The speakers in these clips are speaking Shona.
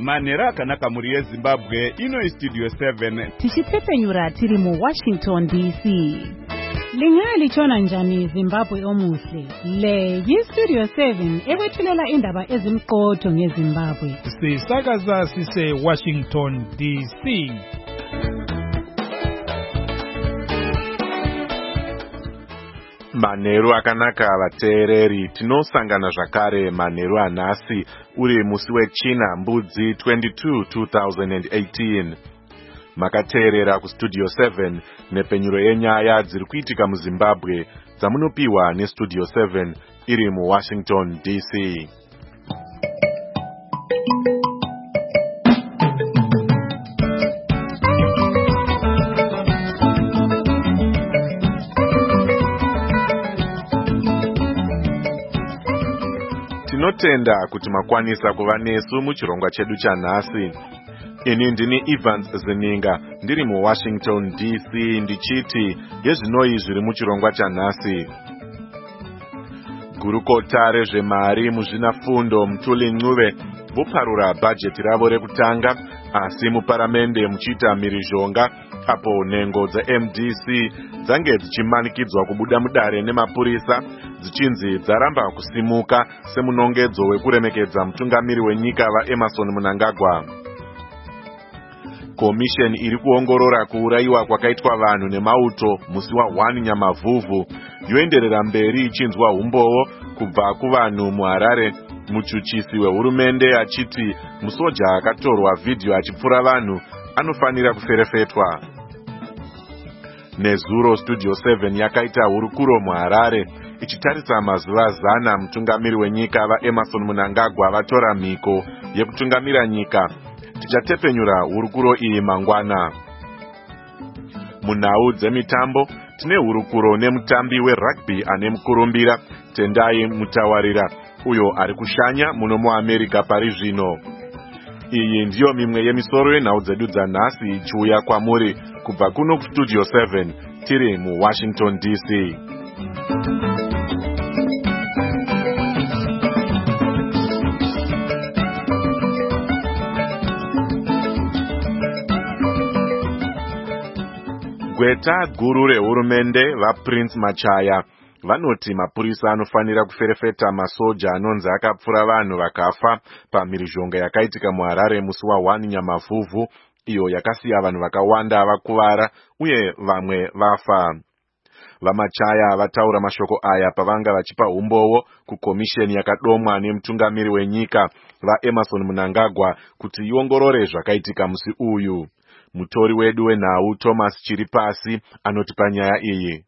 manhero akanaka muri yeZimbabwe. Ino Studio 7 tichipfepenyura tiri muWashington DC. Lingali chona njani Zimbabwe omuhle. Le yiStudio 7 ekwethulela indaba ezimqotho ngeZimbabwe. Sisakaza sise Washington DC. Manheru akanaka vateereri, tinosangana zvakare manheru anhasi uri musi wechina mbudzi 22 2018. Makateerera kuStudio 7 nepenyuro yenyaya dziri kuitika muZimbabwe dzamunopiwa neStudio 7 iri muWashington DC. Tinotenda kuti makwanisa kuva nesu muchirongwa chedu chanhasi. Ini ndini Evans Zininga ndiri muWashington DC ndichiti yezvinoi zviri muchirongwa chanhasi. Gurukota rezvemari muzvinafundo Mutuli Ncube voparura bhajeti ravo rekutanga, asi muparamende muchiita mhirizhonga apo nhengo dzaMDC dzange dzichimanikidzwa kubuda mudare nemapurisa dzichinzi dzaramba kusimuka semunongedzo wekuremekedza mutungamiri wenyika vaEmmerson Mnangagwa. Komisheni iri kuongorora kuurayiwa kwakaitwa vanhu nemauto musi wa1 Nyamavhuvhu yoenderera mberi ichinzwa umbowo kubva kuvanhu muHarare, muchuchisi wehurumende achiti musoja akatorwa vhidhiyo achipfura vanhu anofanira kuferefetwa. Nezuro Studio 7 yakaita hurukuro muHarare ichitarisa mazuva 100 mutungamiri wenyika vaEmmerson Mnangagwa vatora mhiko yekutungamira nyika. Tichatepenyura hurukuro iyi mangwana. Munhau dzemitambo tine hurukuro nemutambi werugby ane mukurumbira Tendai Mutawarira uyo ari kushanya muno muAmerica pari zvino. Iyi ndiyo mimwe yemisoro yenhau dzedu dzanhasi ichiuya kwamuri kubva kuno kuStudio 7 tiri muWashington DC. Gweta guru rehurumende vaPrince Machaya vanoti mapurisa anofanira kuferefeta masoja anonzi akapfura vanhu vakafa pamhirizhonga yakaitika muHarare musi wa1 Nyamavhuvhu, iyo yakasiya vanhu vakawanda vakuvara uye vamwe vafa. VaMachaya vataura mashoko aya pavanga vachipa umbowo kukomisheni yakadomwa nemutungamiri wenyika vaEmmerson Mnangagwa kuti iongorore zvakaitika musi uyu. Mutori wedu wenhau Thomas Chiripasi anoti panyaya iyi.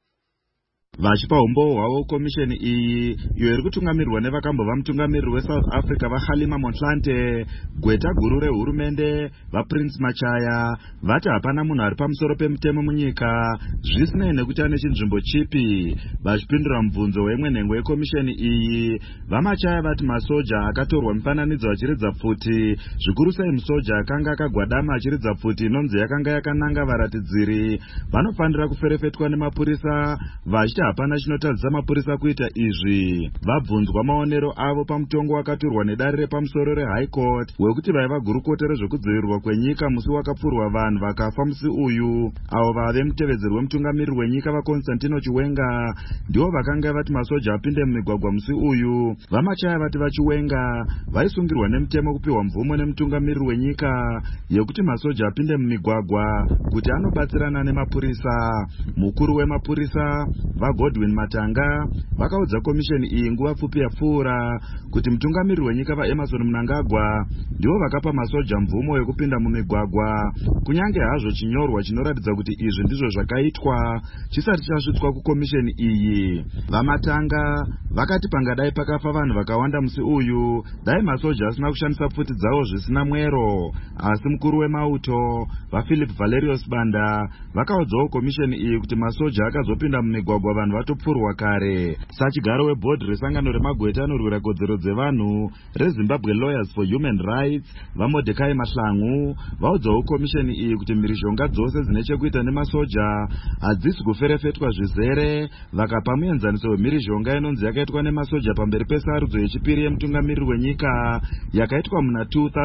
Vachipa umbowo hwavo komisheni iyi iyo iri kutungamirirwa nevakambova mutungamiriri weSouth Africa vaHalima Motlanthe, gweta guru rehurumende vaPrince Machaya vati hapana munhu ari pamusoro pemutemo munyika zvisinei nekuti ane chinzvimbo chipi. Vachipindura mubvunzo wemwe nhengo yekomisheni iyi, vaMachaya vati masoja akatorwa mufananidzo achiridza pfuti, zvikuru sei musoja akanga akagwadama achiridza pfuti inonzi yakanga yakananga varatidziri, vanofanira kuferefetwa nemapurisa vachiti hapana chinotadzisa mapurisa kuita izvi. Vabvunzwa maonero avo pamutongo wakaturwa nedare repamusoro reHigh Court wekuti vaiva gurukota rezvekudzivirirwa kwenyika musi wakapfurwa vanhu vakafa musi uyu. Avo vave mutevedzeri wemutungamiriri wenyika vaConstantino Chiwenga ndivo vakanga vati masoja apinde mumigwagwa musi uyu. VaMachaya vati vaChiwenga vaisungirwa nemutemo kupiwa mvumo nemutungamiriri wenyika yekuti masoja apinde mumigwagwa kuti anobatsirana nemapurisa. Mukuru wemapurisa vaGodwin Matanga vakaudza komisheni iyi nguva pfupi yapfuura kuti mutungamiriri wenyika vaEmmerson Mnangagwa ndivo vakapa masoja mvumo yekupinda mumigwagwa, kunyange hazvo chinyorwa chinoratidza kuti izvi ndizvo zvakaitwa chisati chasvitswa kukomisheni iyi. VaMatanga vakati pangadai pakafa vanhu vakawanda musi uyu dai masoja asina kushandisa pfuti dzavo zvisina mwero, asi mukuru wemauto vaPhilip Valerius Banda vakaudzawo komisheni iyi kuti masoja akazopinda mumigwagwa vanhu vatopfurwa kare. Sachigaro webhodhi resangano remagweta anorwira kodzero dzevanhu reZimbabwe Lawyers for Human Rights vaMordecai Mahlangu vaudzawo komisheni iyi kuti mhirizhonga dzose dzine chekuita nemasoja hadzisi kuferefetwa zvizere, vakapa muenzaniso wemhirizhonga inonzi yakaitwa nemasoja pamberi pesarudzo yechipiri yemutungamiriri wenyika yakaitwa muna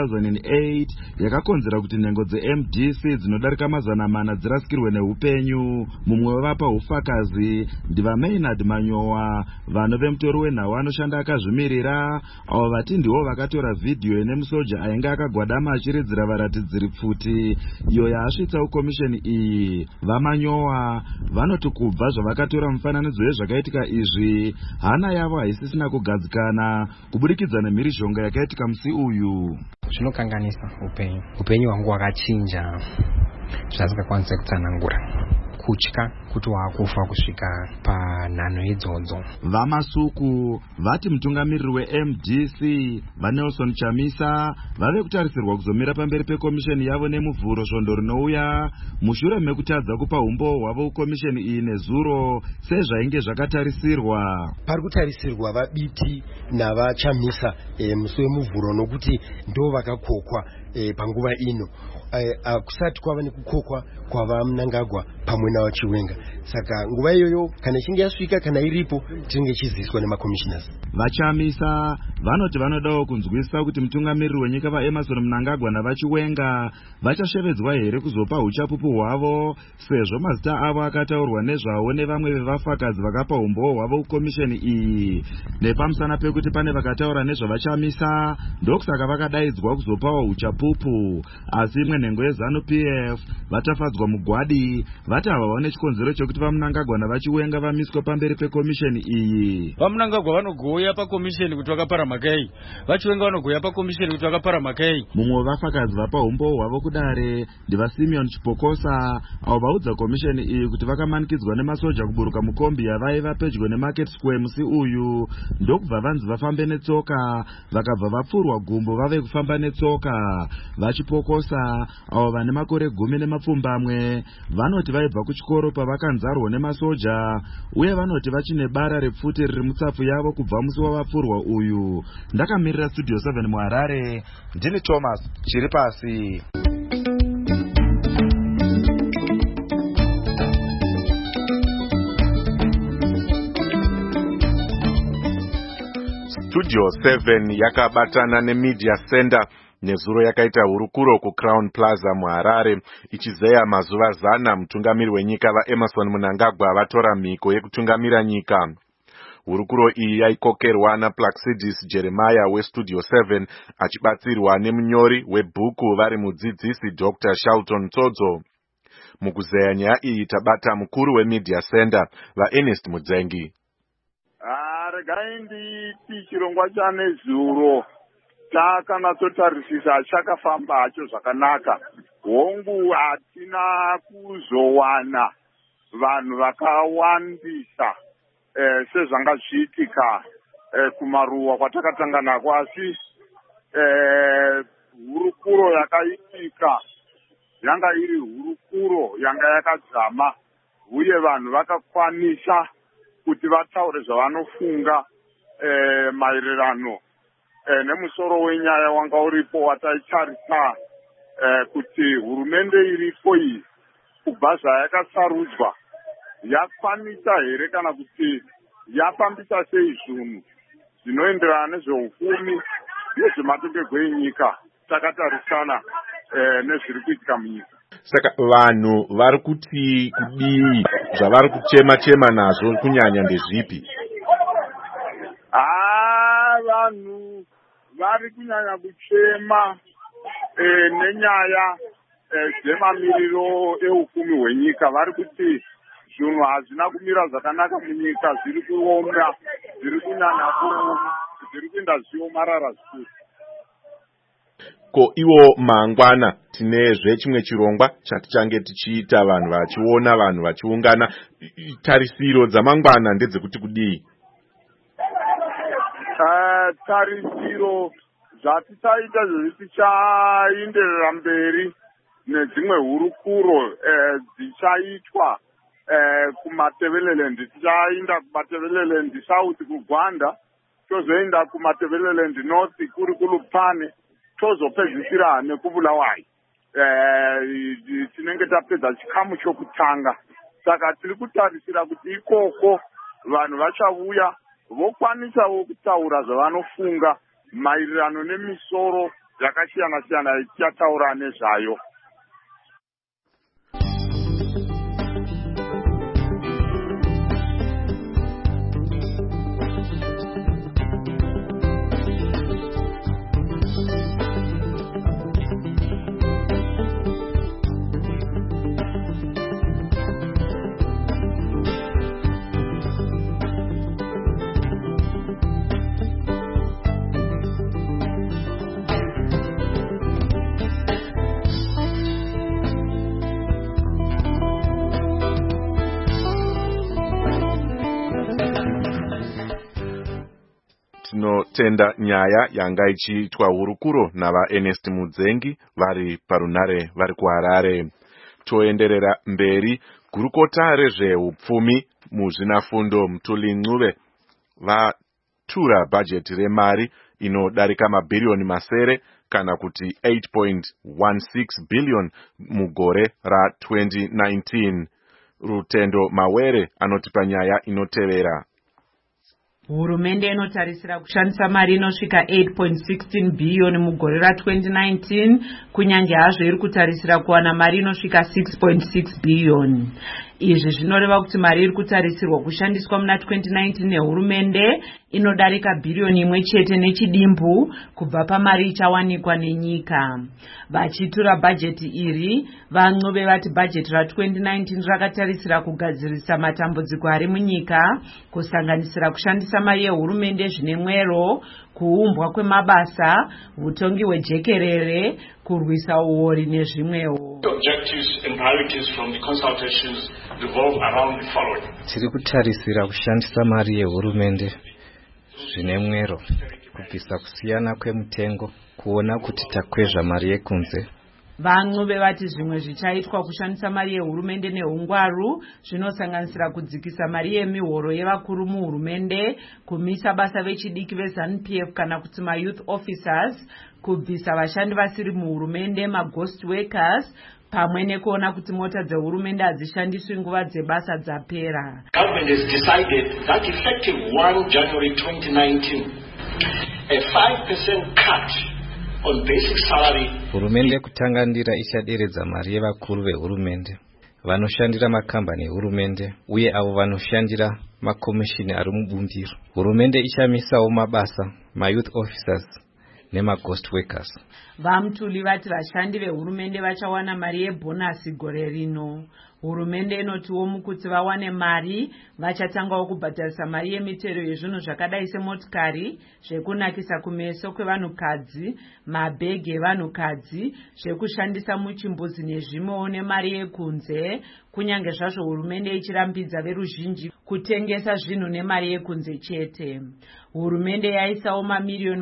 2008 yakakonzera kuti nhengo dzeMDC dzinodarika 400 dzirasikirwe neupenyu. Mumwe wavapa ufakazi ndivaMaynard Manyowa, vano vemutori wenhau anoshanda akazvimirira, avo vati ndivo vakatora vhidhiyo ine musoja ainge akagwadama achiridzira varatidziri pfuti iyo yaasvitsa kukomisheni iyi. VaManyowa vanoti kubva zvavakatora mufananidzo wezvakaitika izvi, hana yavo haisisina kugadzikana kubudikidza nemhirizhonga yakaitika musi uyu. Zvinokanganisa upenyu hwangu hwakachinja zvasingakwanisa kutsanangura. Kutya kuti waakufa kusvika panhano idzodzo. VaMasuku vati mutungamiriri weMDC vaNelson Chamisa vave kutarisirwa kuzomira pamberi pekomisheni yavo nemuvhuro svondo rinouya mushure mekutadza kupa umbo hwavo kukomisheni iyi nezuro sezvainge zvakatarisirwa. Pari kutarisirwa vaBiti navaChamisa musi wemuvhuro nokuti ndo vakakokwa panguva ino. Kusati kwava nekukokwa kwava Mnangagwa pamwe naVachiwenga. Saka nguva iyoyo kana ichinge yasvika kana iripo tinenge chiziswa nemakommissioners. VaChamisa vanoti vanodawo kunzwisisa kuti mutungamiriri wenyika vaEmmerson Mnangagwa naVachiwenga vachashevedzwa here kuzopa uchapupu hwavo sezvo mazita avo akataurwa nezvawo nevamwe vevafakadzi vakapa umbo hwavo kukomisheni iyi. Nepamusana pekuti pane vakataura nezvavaChamisa ndokusaka vakadaidzwa kuzopawo uchapupu, asi imwe nhengo yeZanu-PF vatafadzwa mugwadi vati havaone chikonzero chekuti vaMnangagwa naVachiwenga vamiswe pamberi pekomisheni iyi. vaMnangagwa vanogoya pakomisheni kuti vakapara mhakai, Vachiwenga vanogoya pakomisheni kuti vakapara mhakai. Mumwe wevafakadzi vapa umbo hwavo kudare ndivaSimeon Chipokosa, avo vaudza komisheni iyi kuti vakamanikidzwa nemasoja kuburuka mukombi yavaiva pedyo neMarket Square musi uyu ndokubva vanzi vafambe netsoka vakabva vapfurwa gumbo vave kufamba netsoka. VaChipokosa avo vane makore 10 vanoti vaibva kuchikoro pavakanzarwa nemasoja uye vanoti vachine bara repfuti riri mutsapfu yavo kubva musi wavapfurwa uyu. Ndakamirira Studio 7 muHarare, ndini Thomas Chiripasi. Studio 7 yakabatana neMedia Center nezuro yakaita hurukuro kuCrown Plaza muHarare ichizeya mazuva 100 mutungamiri wenyika vaEmmerson Mnangagwa vatora mhiko yekutungamira nyika. Hurukuro iyi yaikokerwa naPlaxidis Jeremiah weStudio 7 achibatsirwa nemunyori webhuku vari mudzidzisi Dr. Shelton Tsodzo. Mukuzeya nyaya iyi tabata mukuru weMedia Center vaErnest Mudzengi. Regai nditi chirongwa chanezuro takanatsotarisisa chakafamba hacho zvakanaka. Hongu hatina kuzowana vanhu vakawandisa sezvanga zviitika kumaruwa kwatakatanga nako, asi hurukuro yakaitika yanga iri hurukuro yanga yakadzama uye vanhu vakakwanisa kuti vataure zvavanofunga maererano nemusoro wenyaya wanga uripo wataitarisa kuti hurumende iripo iyi kubva zvayakasarudzwa yakwanisa here kana kuti yapambisa sei zvinhu zvinoenderana nezveupfumi nezvematongerwo enyika takatarisana nezviri kuitika munyika. Saka vanhu vari kuti kudii zvavari kuchema nazvo kunyanya ndezvipi? Vanhu vari kunyanya kuchema nenyaya dzemamiriro eupfumi hwenyika. Vari kuti zvinhu hazvina kumira zvakanaka munyika, zviri kuoma, zviri kunyanya zviri kuenda zviomarara zvikuru. Ko iwo mangwana tinezve chimwe chirongwa chatichange tichiita vanhu vachiona vanhu vachiungana, tarisiro dzamangwana ndedzekuti kudii? Tarisiro zvatichaita zvezvichaenderera mberi nedzimwe hurukuro dzichaitwa kumatebeleland tichaenda kumatebeleland south kuGwanda tozoenda kumatebeleland north kuri kuLupane tozopedzisira nekubulawayo tinenge tapedza chikamu chokutanga. Saka tiri kutarisira kuti ikoko vanhu vachavuya vokwanisawo kutaura zvavanofunga maererano nemisoro yakasiyana siyana tichataura nezvayo. Tinotenda nyaya yanga ichiitwa hurukuro nava Ernest Mudzengi vari parunare vari kuHarare. Toenderera mberi. Gurukota rezveupfumi muzvinafundo Mutuli Ncube vatura bhajeti remari inodarika mabhirioni masere kana kuti 8.16 billion mugore ra2019. Rutendo Mawere anotipa nyaya inotevera. Hurumende inotarisira kushandisa mari inosvika 8.16 billion mugore ra2019 kunyange hazvo iri kutarisira kuwana mari inosvika 6.6 billion. Izvi zvinoreva kuti mari iri kutarisirwa kushandiswa muna 2019 nehurumende inodarika bhirioni imwe chete nechidimbu kubva pamari ichawanikwa nenyika. Vachitura bhajeti iri, vaNcube vati bhajeti ra2019 rakatarisira kugadzirisa matambudziko ari munyika, kusanganisira kushandisa mari yehurumende zvine mwero, kuumbwa kwemabasa, utongi hwejekerere, kurwisa uori nezvimwewo. Objectives and priorities from the consultations revolve around the following. Tiri kutarisira kushandisa mari yehurumende zvine mwero, kubvisa kusiyana kwemutengo, kuona kuti takwezva mari yekunze. VaNcube vati zvimwe zvichaitwa kushandisa mari yehurumende neungwaru zvinosanganisira kudzikisa mari yemihoro yevakuru muhurumende, kumisa basa vechidiki veZANU-PF kana kuti maYouth Officers, kubvisa vashandi vasiri muhurumende maghost workers, pamwe nekuona kuti mota dzehurumende hadzishandiswi nguva dzebasa dzapera. Government has decided that effective 1 January 2019, a 5% cut on basic salary. Hurumende kutangandira ichaderedza mari yevakuru vehurumende, vanoshandira makambani ehurumende uye avo vanoshandira makomishini ari mubumbiro. Hurumende ichamisawo mabasa maYouth Officers nemaghost workers. VaMutuli vati vashandi vehurumende vachawana mari yebhonasi gore rino. Hurumende inotiwo mukuti vawane mari vachatangawo kubhadharisa mari yemitero yezvinhu zvakadai semotikari, zvekunakisa kumeso kwevanhukadzi, mabhegi evanhukadzi, zvekushandisa muchimbuzi nezvimwewo nemari yekunze, kunyange zvazvo hurumende ichirambidza veruzhinji kutengesa zvinhu nemari yekunze chete. Hurumende yaisawo mamiliyoni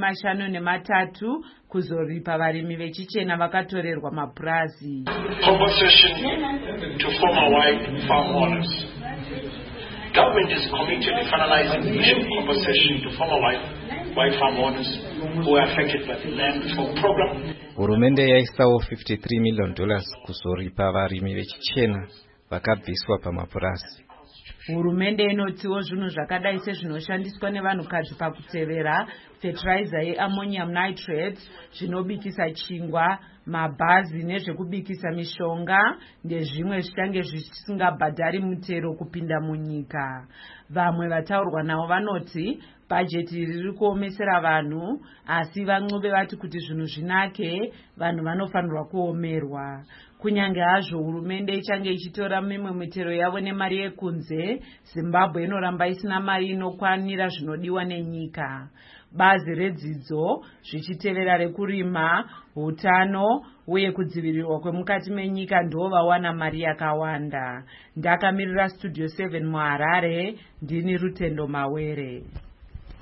53 kuzoripa varimi vechichena vakatorerwa mapurazi. Compensation to former white farm owners. Government is committed to finalizing the issue of compensation to former white farm owners who are affected by the land reform program. Hurumende yaisawo $53 million kuzoripa varimi vechichena vakabviswa pamapurazi. Hurumende inotiwo zvinhu zvakadai sezvinoshandiswa nevanhukadzi pakutevera, fertilizer yeammonium nitrate, zvinobikisa chingwa, mabhazi nezvekubikisa mishonga ndezvimwe zvichange zvisingabhadhari mutero kupinda munyika. Vamwe vataurwa navo vanoti bhajeti riri kuomesera vanhu, asi vaNcube vati kuti zvinhu zvinake vanhu vanofanirwa kuomerwa. Kunyange hazvo hurumende ichange ichitora mimwe mitero yavo nemari yekunze, Zimbabwe inoramba isina mari inokwanira zvinodiwa nenyika. Bazi redzidzo, zvichitevera rekurima, hutano uye kudzivirirwa kwemukati menyika ndo vawana mari yakawanda. Ndakamirira Studio 7 muHarare, ndini Rutendo Mawere.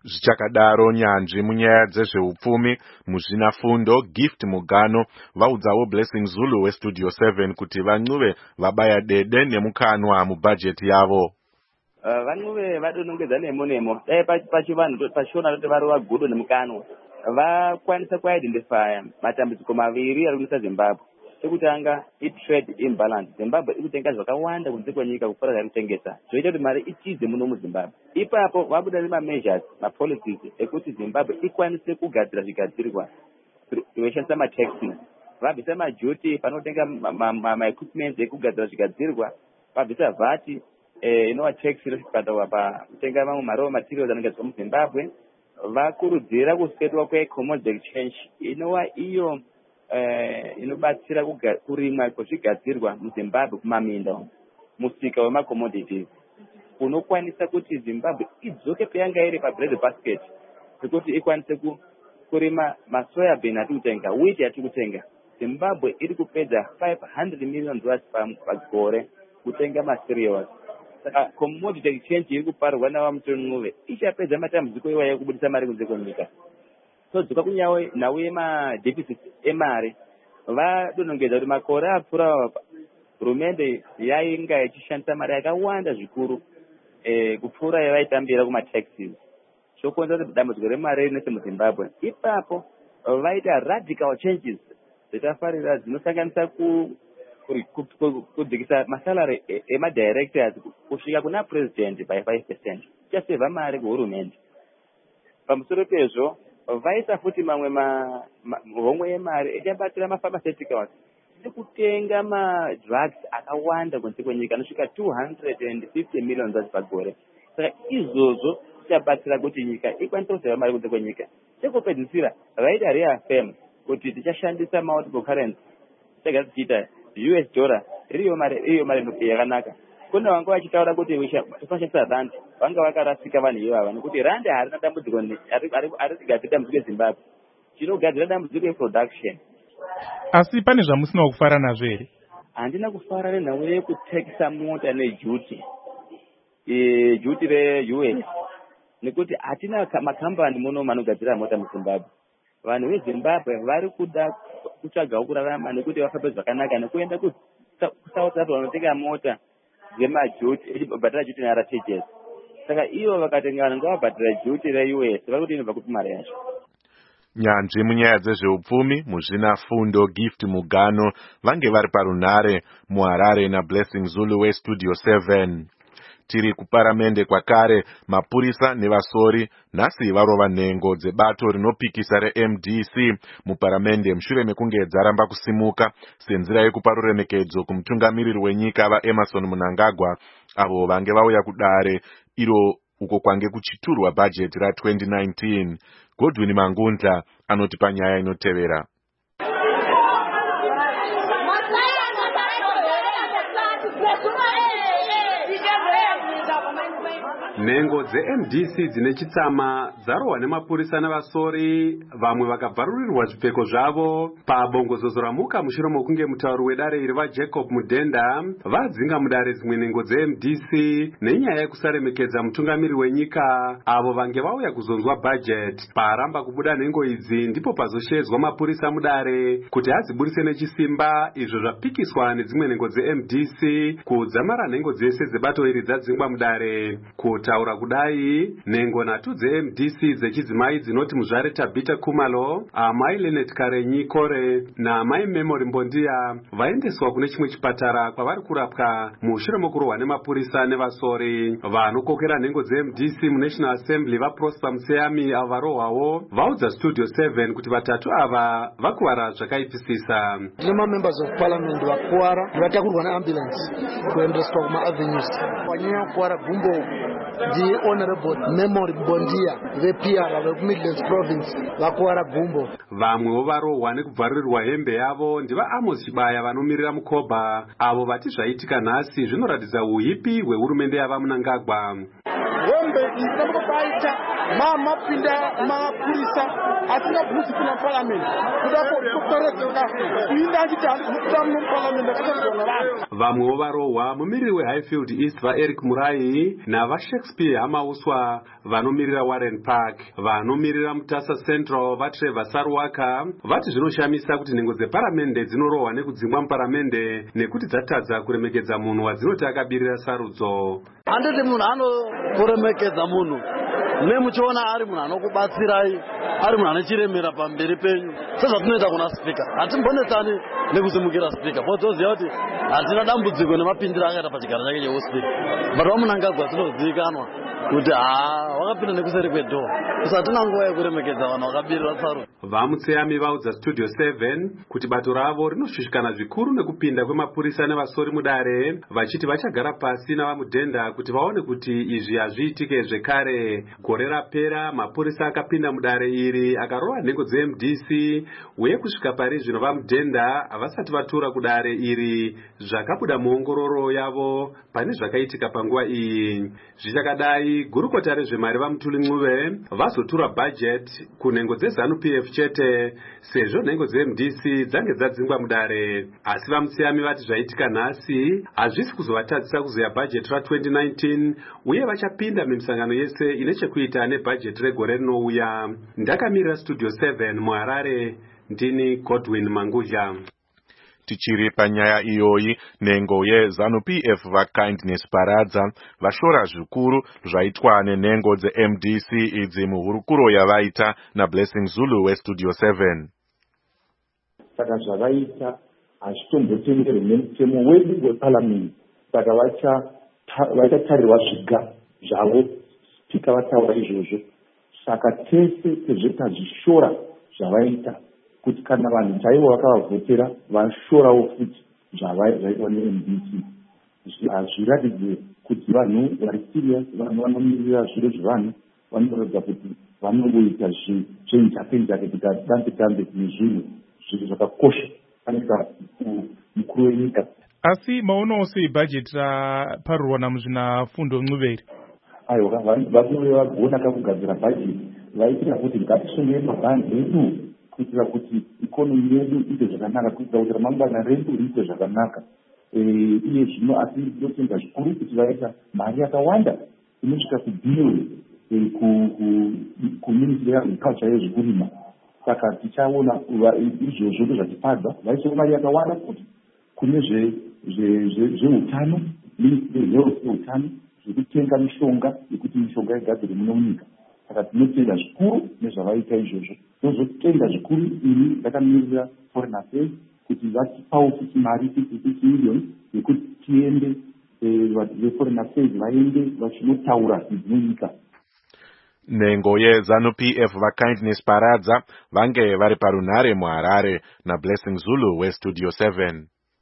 Zvichakadaro, nyanzvi munyaya dzezveupfumi muzvinafundo Gift Mugano vaudzawo Blessing Zulu weStudio 7 kuti vancuve vabaya dede nemukanwa mubhajeti yavo. Vancuve vadonongedza nemo dai pachivanhu pachiona kuti vari vagudo nemukanwa vakwanisa kuidentifya matambudziko maviri ari kunetsa Zimbabwe. Chekutanga trade imbalance. Zimbabwe ikutenga zvakawanda kunze kwenyika kupfuura zviri kutengesa, zvoita kuti mari itize muno muZimbabwe. Ipapo vabuda nemameasures mapolicies ekuti Zimbabwe ikwanise kugadzira zvigadzirwa zvinoshandisa mataxi. Vabvisa majuti panotenga maequipment ekugadzira zvigadzirwa, vabvisa VAT inova tax inosvika pakutenga mamwe maraw materials anogadzirwa muZimbabwe. Vakurudzira kuspetwa kwecommodity exchange inova iyo inobatsira kurimwa kwezvigadzirwa muZimbabwe kumaminda, musika wemacommodities unokwanisa kuti Zimbabwe idzoke payanga iri pabread basket, kuti ikwanise kurima masoya bean ati kutenga, wheat ati kutenga. Zimbabwe iri kupedza $500 million pagore kutenga macereals. Saka commodity exchange iri kuparwa navamuton'uve ichapedza matambudziko iwayo ekubudisa mari kunze kwenyika. Todzoka kunyawe nhau yemadeficit emari, vadonongedza kuti makore apfuura hurumende yainga ichishandisa mari yakawanda zvikuru kupfuura yavaitambira kumataxes, zvokonzera kuti dambudziko remari rinese muZimbabwe. Ipapo vaita radical changes dzatafarira dzinosanganisa kudzikisa masalary emadirectors kusvika kuna president by 5%, ichasevha mari kuhurumende. Pamusoro pezvo vaisa futi mamwe homwe yemari ichabatsira mapharmaceuticals nekutenga madrugs akawanda kunze kwenyika anosvika $250 million pagore. Saka izvozvo zvichabatsira kuti nyika ikwanise kuseva mari kunze kwenyika. Chekupedzisira vaita reaffirm kuti tichashandisa multiple currency, tichagara tichiita US dollar iyo mari yakanaka. Kuna vanga vachitaura kuti tinoshandisa rand, vanga vakarasika vanhu ivava nekuti rand harina dambudziko arigadzira dambudziko eZimbabwe, chinogadzira dambudziko eproduction. Asi pane zvamusina kufara nazvo here? Handina kufara nenhau yekutekisa mota nejuti reUS, nekuti hatina makambani muno manogadzira mota muZimbabwe. Vanhu veZimbabwe vari kuda kutsvagawo kurarama nekuti vafambe zvakanaka nekuenda kuSouth Africa vanotenga mota dzemajuti echibhadhara juti neRTGS. Saka ivo vakatenga vanhu ngavabhadhara juti reUS, vari kuti inobva kupi mari yacho. Nyanzvi munyaya dzezveupfumi muzvinafundo Gift Mugano vange vari parunhare muHarare naBlessing Zulu weStudio 7. Tiri kuparamende kwakare, mapurisa nevasori nhasi varova nhengo dzebato rinopikisa reMDC muparamende mushure mekunge dzaramba kusimuka senzira yekupa ruremekedzo kumutungamiriri wenyika vaEmmerson Mnangagwa avo vange vauya kudare iro uko kwange kuchiturwa bhajeti ra2019. Godwin Mangundla anoti panyaya inotevera. Nhengo dzeMDC dzine chitsama dzarohwa nemapurisa navasori, vamwe vakabvarurirwa zvipfeko zvavo pabongozozo ramuka mushure mokunge mutauri wedare iri vaJacob Mudenda vadzinga mudare dzimwe nhengo dzeMDC nenyaya yekusaremekedza mutungamiri wenyika avo vange vauya kuzonzwa bhajeti. Paramba kubuda nhengo idzi ndipo pazoshedzwa mapurisa mudare kuti adziburise nechisimba izvo zvapikiswa nedzimwe nhengo dzeMDC kudzamara nhengo dzese dzebato iri dzadzingwa mudare. Kutaura kudai, nhengo nhatu dzeMDC dzechidzimai dzinoti muzvare Tabita Khumalo, amai Lenet Karenyi Kore naamai Memory Mbondia vaendeswa kune chimwe chipatara kwavari kurapwa mushure mokurohwa nemapurisa nevasori. Vanokokera nhengo dzeMDC muNational Assembly vaProsper Museyami avo varohwawo vaudza Studio 7 kuti vatatu ava vakuvara zvakaipisisa. Tine members of parliament vakuwara vatakurwa neambulance kuendeswa kumaavenues. Wanyanya kuwara gumbo the Honorable Memory Mbondia vePR veMidlands Province vakuwara gumbo. Vamwewo varohwa nekubvarurirwa hembe yavo ndiva Amos Chibaya vanomirira Mukobha avo vati zvaitika nhasi zvinoratidza uhipi hwehurumende yava Mnangagwa. Hembe idzi dzambobaita mapinda mapurisa hatingabvusi kuna parliament kuda kutotoredzeka kuinda achiti handikuda muno muparliament akatogona vanhu. Vamwewo varohwa mumiriri weHighfield East vaEric Murai navaShakespeare Hamauswa vanomirira Warren Park. Vanomirira Mutasa Central vaTrevor Sarwaka vati zvinoshamisa kuti nhengo dzeparamende dzinorohwa nekudzingwa muparamende nekuti dzatadza kuremekedza munhu wadzinoti akabirira sarudzo. Handiti munhu anokuremekedza munhu nemuchiona ari munhu anokubatsirai, ari munhu anechiremera pamberi penyu sezvatinoita kuna spika. Hatimbonetsani nekuzimukira spika potoziva kuti hatina dambudziko nemapindiro akaita pachigaro chake cheuspika, but waMunangagwa tinozivikanwa kuti wakapinda nekuseri kwedhoo, saka hatina nguva yekuremekedza vanhu vakabirira sarudzo. Vamutseyami vaudza Studio 7 kuti bato ravo rinoshushikana zvikuru nekupinda kwemapurisa nevasori mudare, vachiti vachagara pasi navamudhenda kuti vaone kuti izvi hazviitike zvekare. Gore rapera mapurisa akapinda mudare iri akarova nhengo dzeMDC, uye kusvika pari zvino vamudhenda havasati vatura kudare iri zvakabuda muongororo yavo pane zvakaitika panguva iyi. Zvichakadai, gurukota rezvemari vaMutuli Ncube vazotura bhajeti kunhengo dzeZANU-PF chete sezvo nhengo dzeMDC dzange dzadzingwa mudare. Asi vamutseyami vati zvaitika nhasi hazvisi kuzovatadzisa kuzoya bhajeti ra2019, uye vachapinda mimisangano yese ine chekuita nebhajeti regore rinouya. Ndakamirira Studio 7 muHarare, ndini Godwin Mangudya. Tichiri panyaya iyoyi, nhengo yeZANU-PF vaKindness Paradza vashora zvikuru zvaitwa nenhengo dzeMDC idzi muhurukuro yavaita naBlessing Zulu weStudio 7. Saka zvavaita hazvitombotenderwi nemutemo wedu weParliament, saka vachatarirwa zviga zvavo spika vataura izvozvo. Saka tese tazvishora zvavaita kuti kana vanhu chaivo vakavavhotera vashorawo futi zvavaitwa neMDC. Hazviratidze kuti vanhu vari serious, vanhu vanomirira zviro zvevanhu, vanoratidza kuti vanongoita zvenjake-njake kuti dambe-dambe nezvinhu zvakakosha panika mukuru wenyika. Asi maonawo sei bhajeti raparurwa naMuzvinafundo Ncube? Aiwa, vanenge vagona kakugadzira bhajeti vaitira kuti ngatisungei mabhangi edu kuitira kuti ikonomi yedu iite zvakanaka, kuitira kuti ramangwana redu riite zvakanaka. Iye zvino asi ndotenda zvikuru kuti vaita mari yakawanda inosvika kubhilioni kuministry yeagriculture yezvekurima. Saka tichaona izvozvo ndozvatipadza, vaishawo mari yakawanda kuti kune zveutano, ministry yehealth yeutano, zvekutenga mishonga yekuti mishonga igadzire muno munyika. Saka tinotenda zvikuru nezvavaita izvozvo. Tozotenda zvikuru ini ndakamirira Foreign Affairs kuti vatipawo futi mari 56 million yekuti tiende veForeign Affairs vaende vachinotaura nenyika. Nhengo yeZANU-PF vaKindness Paradza vange vari parunhare muHarare naBlessing Zulu weStudio 7.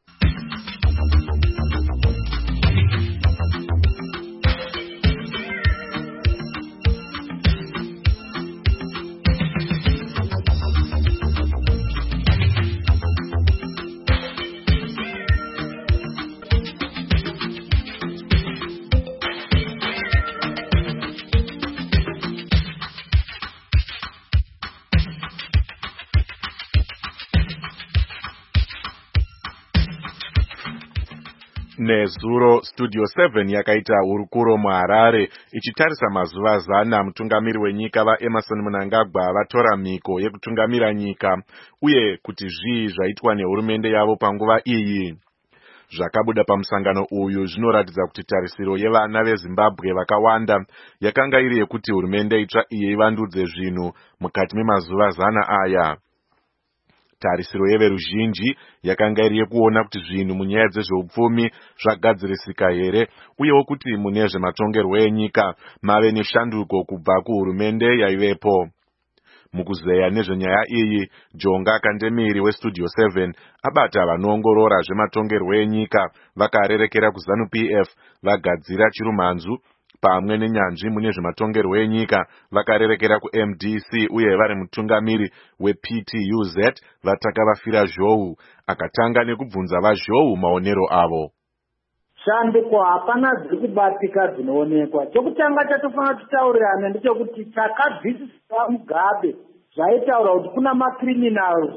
Nezuro Studio 7 yakaita hurukuro muHarare ichitarisa mazuva 100 mutungamiri wenyika vaEmmerson Mnangagwa vatora mhiko yekutungamira nyika, uye kuti zvii zvaitwa nehurumende yavo panguva iyi. Zvakabuda pamusangano uyu zvinoratidza kuti tarisiro yevana veZimbabwe vakawanda yakanga iri yekuti hurumende itsva iye ivandudze zvinhu mukati memazuva 100 aya. Tarisiro yeveruzhinji yakanga iri yekuona kuti zvinhu munyaya dzezveupfumi zvagadzirisika here, uyewo kuti mune zvematongerwo enyika mave neshanduko kubva kuhurumende yaivepo. Mukuzeya nezvenyaya iyi, Jonga Kandemiri weStudio 7 abata vanoongorora zvematongerwo enyika vakarerekera kuZANU-PF vagadzira chirumhanzu, pamwe nenyanzvi mune zvematongerwo enyika vakarerekera kuMDC, uye vari mutungamiri wePTUZ vatakavafira Zhou. Akatanga nekubvunza vaZhou maonero avo. Shanduko hapana dziri kubatika dzinoonekwa. Chokutanga chatofanira tutaurirana ndechekuti takabvisisa Mugabe zvaitaura kuti kuna macriminals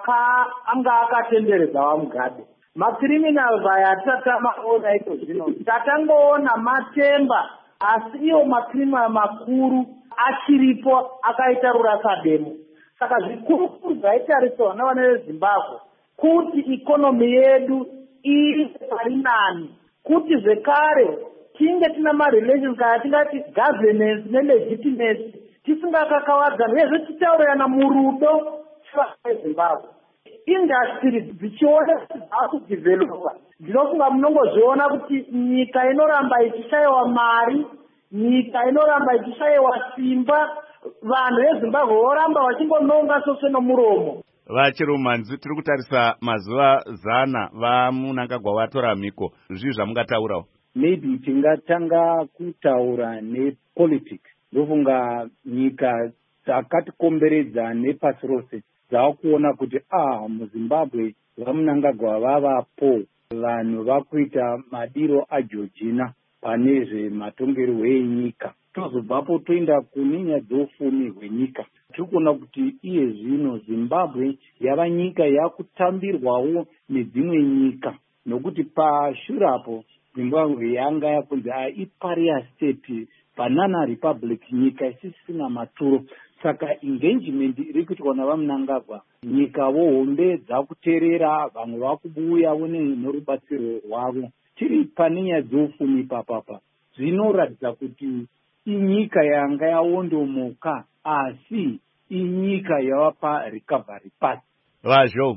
anga akatenderedza vamugabe. Macriminals aya tatatamaona iko zvino tatangoona Matemba, asi iwo macriminal makuru achiripo akaita Rurasademo. Saka zvikuru zvaitariswa navana veZimbabwe kuti ikonomi yedu iri parinani, kuti zvekare tinge tina marelations kana tingati governance nelegitimacy tisingakakavadzana, uyezve titaurana murudo veZimbabwe. Industry dzichiona dzakudhivhelopa, ndinofunga munongozviona kuti nyika inoramba ichishayiwa mari, nyika inoramba ichishayiwa simba, vanhu veZimbabwe voramba vachingononga sose nomuromo. Vachirumanzi, tiri kutarisa mazuva 100 vaMnangagwa vatora mhiko. Zvii zvamungataurawo? Maybe tingatanga kutaura nepolitics. Ndofunga nyika dzakatikomberedza nepasi rose dzakuona kuti muZimbabwe vaMnangagwa vavapo, vanhu vakuita madiro aJorgina pane zvematongerwo enyika. Tozobvapo toenda kune nyaya dzeupfumi hwenyika. Tirikuona kuti iye zvino Zimbabwe yava nyika yakutambirwawo nedzimwe nyika, nokuti pashurapo Zimbabwe yanga yakunzi iparia state, banana republic, nyika isisina maturo. Saka engagement iri kuitwa navaMnangagwa, nyika vohombe dzakuterera, vamwe vakubuyawo norubatsiro rwavo. Tiri pane nyaya dzeupfumi papapa, zvinoratidza kuti inyika yanga yaondomoka, asi inyika yavapa recovery pass. Vazho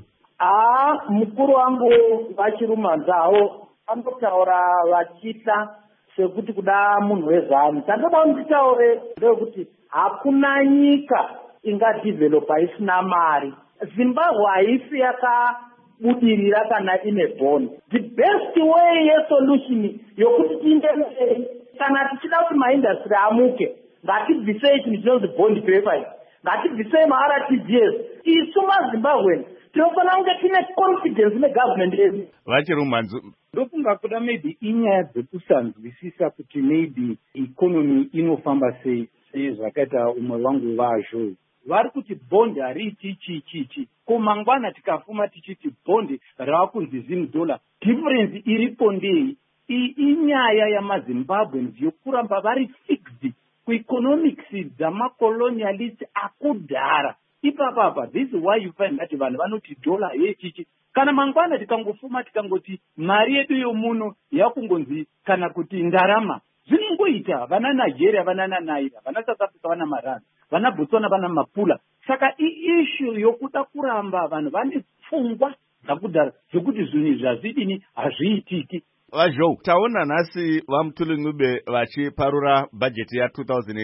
mukuru wangu Vachirumanzawo anotaura vachita sekuti kuda munhu wezanu. Tandoda nditaure ndekuti hakuna nyika ingadhivhelopa isina mari. Zimbabwe haisi yakabudirira kana ine bond. The best way yesolution yokuti tienderere kana tichida kuti maindustry amuke, ngatibvisei chinhu chinonzi bond paper, ngatibvisei maRTGS. Isu maZimbabwe tinofana kunge tine confidence negovernment yedu. Vachirumanzi, ndofunga kuda maybe inyaya dzekusanzwisisa kuti maybe economy inofamba sei zvakaita umwe wangu Vazho. Vari kuti bond hariti chichi, kumangwana tikafuma tichiti bond ravakunzi $1. Difference iripo ndei? Inyaya yamaZimbabweans yokuramba vari fixed kueconomics dzamacolonialist akudhara. Ipapapa, this is why you find that vanhu vanoti dollar yechichi. Kana mangwana tikangofuma tikangoti mari yedu yomuno yakungonzi kana kuti ndarama, zvinongoita vana Nigeria, vana Naira, vana South Africa, vana Marana, vana Botswana, vana Mapula. Saka issue yokuda kuramba vanhu vane pfungwa dzakudhara zvokuti zvinhu zvazvidini hazviitiki. Vazho, taona nhasi vaMutuli vachiparura bhajeti ya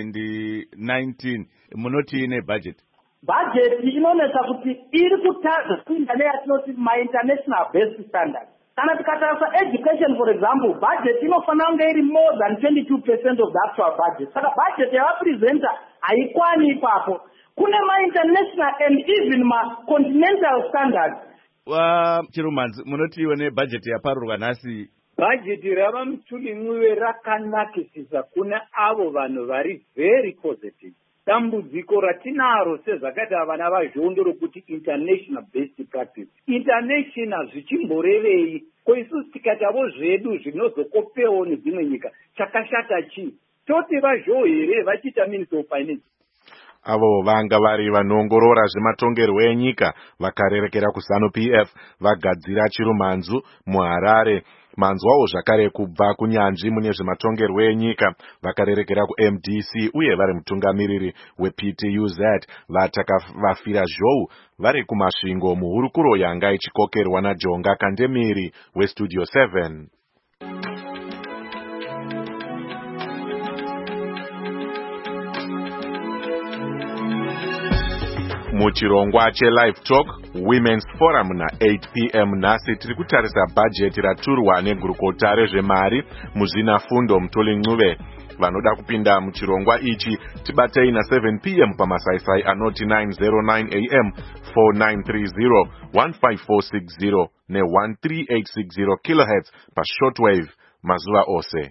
2019. Munoti ine bhajeti? Bhajeti inonetsa kuti iri kutadza kuinda neyatinoti ma-international best standards. Kana tikatarisa education, for example, budget inofana kunge iri more than 22% of the actual budget. Saka budget yavapresenta haikwani ipapo. Kune ma-international and even ma-continental standards. Chirumanzi, munoti ione bhajeti yaparurwa nhasi? Bhajeti ravaMutuli rakanakisisa kuna avo vanhu vari very positive. Dambudziko ratinaro sezvakaita vana vaZhondo rokuti international best practice. International zvichimborevei? Ko isusu tikatavo zvedu zvinozokopewo nedzimwe nyika, chakashata chii? Toti vaZho here vachiita Minister of Finance? Avo vanga vari vanoongorora zvematongerwo enyika vakarerekera kuZANU-PF vagadzira Chirumanzu muHarare. Manzwawo zvakare kubva kunyanzvi mune zvematongerwo enyika vakarerekera kuMDC uye vari mutungamiriri wePTUZ vafira Zhou vari kumasvingo muhurukuro yanga ichikokerwa naJonga Kandemiri weStudio 7. Muchirongwa cheLive Talk Women's Forum na8 p.m. nhasi tiri kutarisa bhajeti raturwa negurukota rezvemari muzvinafundo Mutoli Ncube. Vanoda kupinda muchirongwa ichi tibatei na7 p.m. pamasaisai anoti 909 am 4930 15460 ne13860 kHz pashortwave mazuva ose.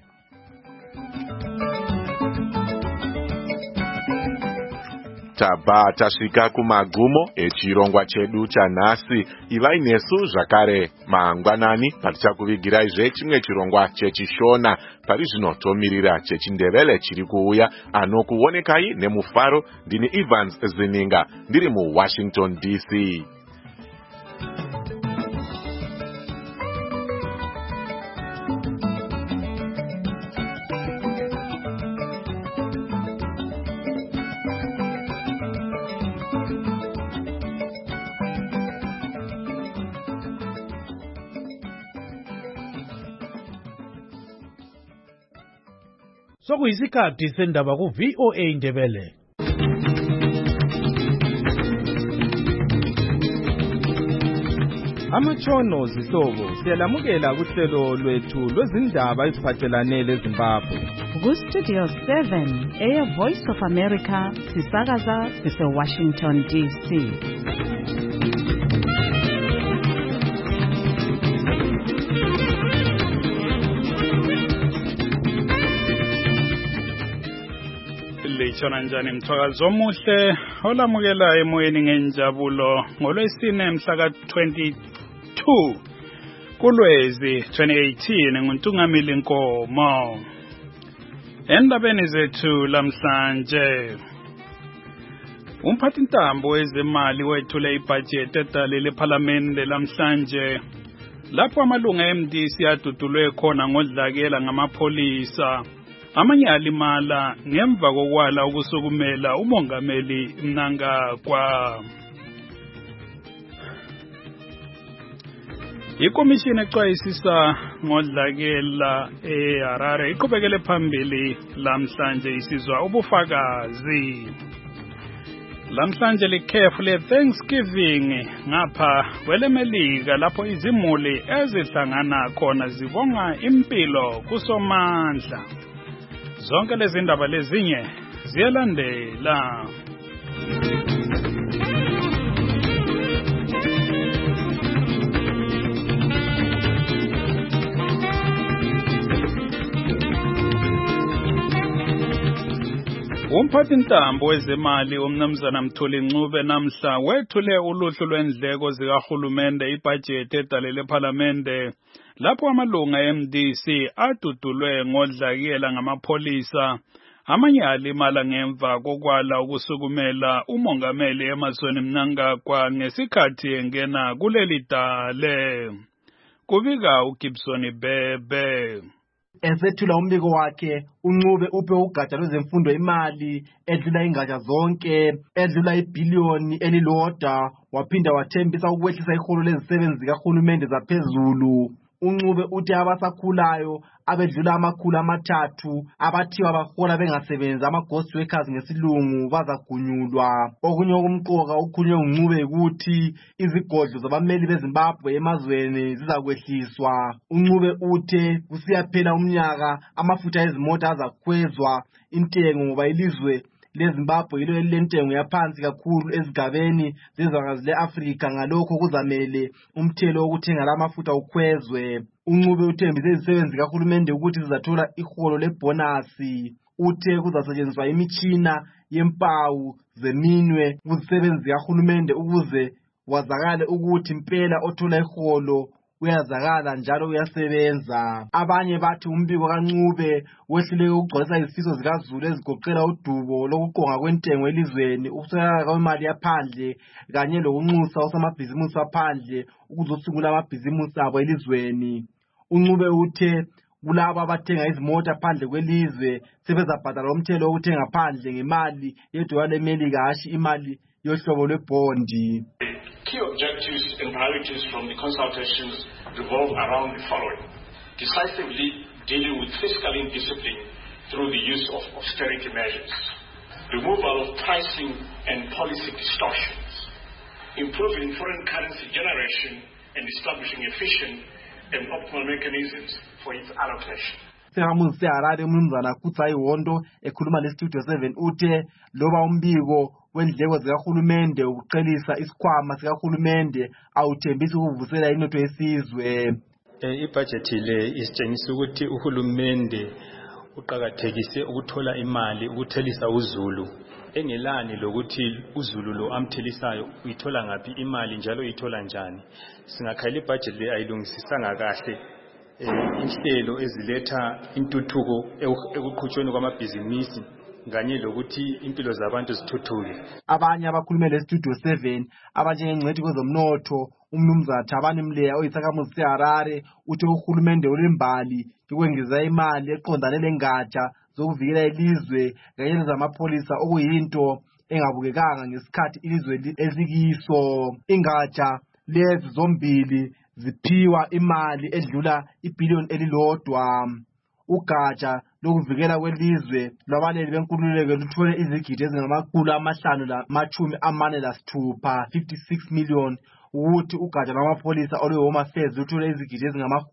tabva tasvika kumagumo echirongwa chedu chanhasi. Ivai nesu zvakare mangwanani patichakuvigirai chimwe chirongwa chechishona. Pari zvino tomirira chechindevele chiri kuuya. Anokuonekai nemufaro ndini Evans Zininga ndiri muWashington DC. Sokuyisikhathi sendaba ku-VOA Indebele. Amatshono zihlobo siyalamukela kuhlelo lwethu lwezindaba eziphathelane leZimbabwe. Ku-Studio 7 eyeVoice of America sisakaza sise-Washington DC. Litshona njani mthwakazo omuhle olamukela emoyeni ngenjabulo ngolwesine mhla ka-22 kuLwezi 2018 nguNtungamili Nkomo. Endabeni zethu lamhlanje, umphathintambo wezemali wethule ibhajethi edale lePhalamende lamhlanje lapho amalunga eMDC adudulwe khona ngodlakela ngamapholisa. Amanye alimala ngemva kokwala ukusukumela umongameli Mnangagwa. Ikomishini exwayisisa ngodlakela eHarare iqhubekele phambili lamhlanje isizwa ubufakazi. Lamhlanje likhefu le-Thanksgiving ngapha kwelemelika lapho izimuli ezihlangana khona zibonga impilo kuSomandla. Zonke lezi ndaba lezinye ziyalandela. Umphathintambo wezemali uMnumzana Mthuli Ncube namhla wethule uluhlu lwendleko zikahulumende ibhajethi edale lePhalamende lapho amalunga eMDC adudulwe ngodlakela ngamapholisa. Amanye alimala ngemva kokwala ukusukumela umongameli eMazweni Mnangagwa ngesikhathi engena kuleli dale. Kubika uGibson Bebe. Esethula umbiko wakhe, uNcube uphe ugatsha lwezemfundo imali edlula ingatsha zonke, edlula ibhiliyoni elilodwa, waphinda wathembisa ukwehlisa iholo lezisebenzi zikahulumende zaphezulu. uNcube uthi abasakhulayo abedlula 300 abathiwa bahola bengasebenzi ama-ghost workers ngesilungu bazagunyulwa. Okunye okumqoka ukhulunywe uNcube ukuthi izigodlo zabameli beZimbabwe emazweni zizakwehliswa. uNcube uthe kusiyaphela umnyaka amafutha ezimota azakhwezwa intengo ngoba ilizwe leZimbabwe yilo lentengo yaphansi kakhulu ezigabeni zezwekazi leAfrika. Ngalokho kuzamele umthelo wokuthenga lamafutha ukhwezwe. uNcube uthembise izisebenzi kahulumende ukuthi zizathola iholo lebonasi. Uthe kuzasetshenziswa imitshina yempawu zeminwe kuzisebenzi kahulumende ukuze wazakale ukuthi impela othola iholo uyazakala njalo uyasebenza. Abanye bathi umbiko kaNcube wehluleke ukugcwalisa izifiso zikaZulu ezigoqela udubo lokuqonga kwentengo elizweni, ukuswelakala kwemali yaphandle kanye lokunxusa osomabhizimusi aphandle ukuzosungula amabhizimusi abo elizweni. uNcube uthe kulabo abathenga izimota phandle kwelizwe sebezabhadala umthelo wokuthenga phandle ngemali yedola leMelika hashi imali yohlobo lwebondi. Key objectives and priorities from the consultations revolve around the following: decisively dealing with fiscal indiscipline through the use of austerity measures, removal of pricing and policy distortions, improving foreign currency generation and establishing efficient and optimal mechanisms for its allocation. Senghamuzi seHarare uMnumzana Kutsai Wondo ekhuluma leStudio 7 uthe loba umbiko wendleko zikahulumende ukuqelisa isikhwama sikahulumende awuthembisi ukuvusela inotho yesizwe. Ibhajethi le isitshengisa ukuthi uhulumende uqhakathekise ukuthola imali ukuthelisa uZulu engelani lokuthi uZulu lo amthelisayo uyithola ngaphi imali njalo uyithola njani. Singakhayela ibudget le ayilungisisanga kahle inhlelo eziletha intuthuko ekuqhutshweni kwamabhizinisi kanye lokuthi impilo zabantu zithuthuke. Abanye abakhulumele leStudio 7 abanjengengcwethi kwezomnotho umnumzana Thabani Mleya oyisakhamuzi seHarare uthi uhulumende olembali yokwengeza imali eqondane lengatsha zokuvikela ilizwe kanye nezamapholisa okuyinto engabukekanga ngesikhathi ilizwe ezikiso. Ingatsha lezi zombili ziphiwa imali edlula ibhiliyoni elilodwa. Ugatsha lokuvikela kwelizwe lwabaleli benkululeko luthole izigidi ezingama546 56 million ukuthi ugatsha lwamapholisa olwe-Home Affairs luthole izigidi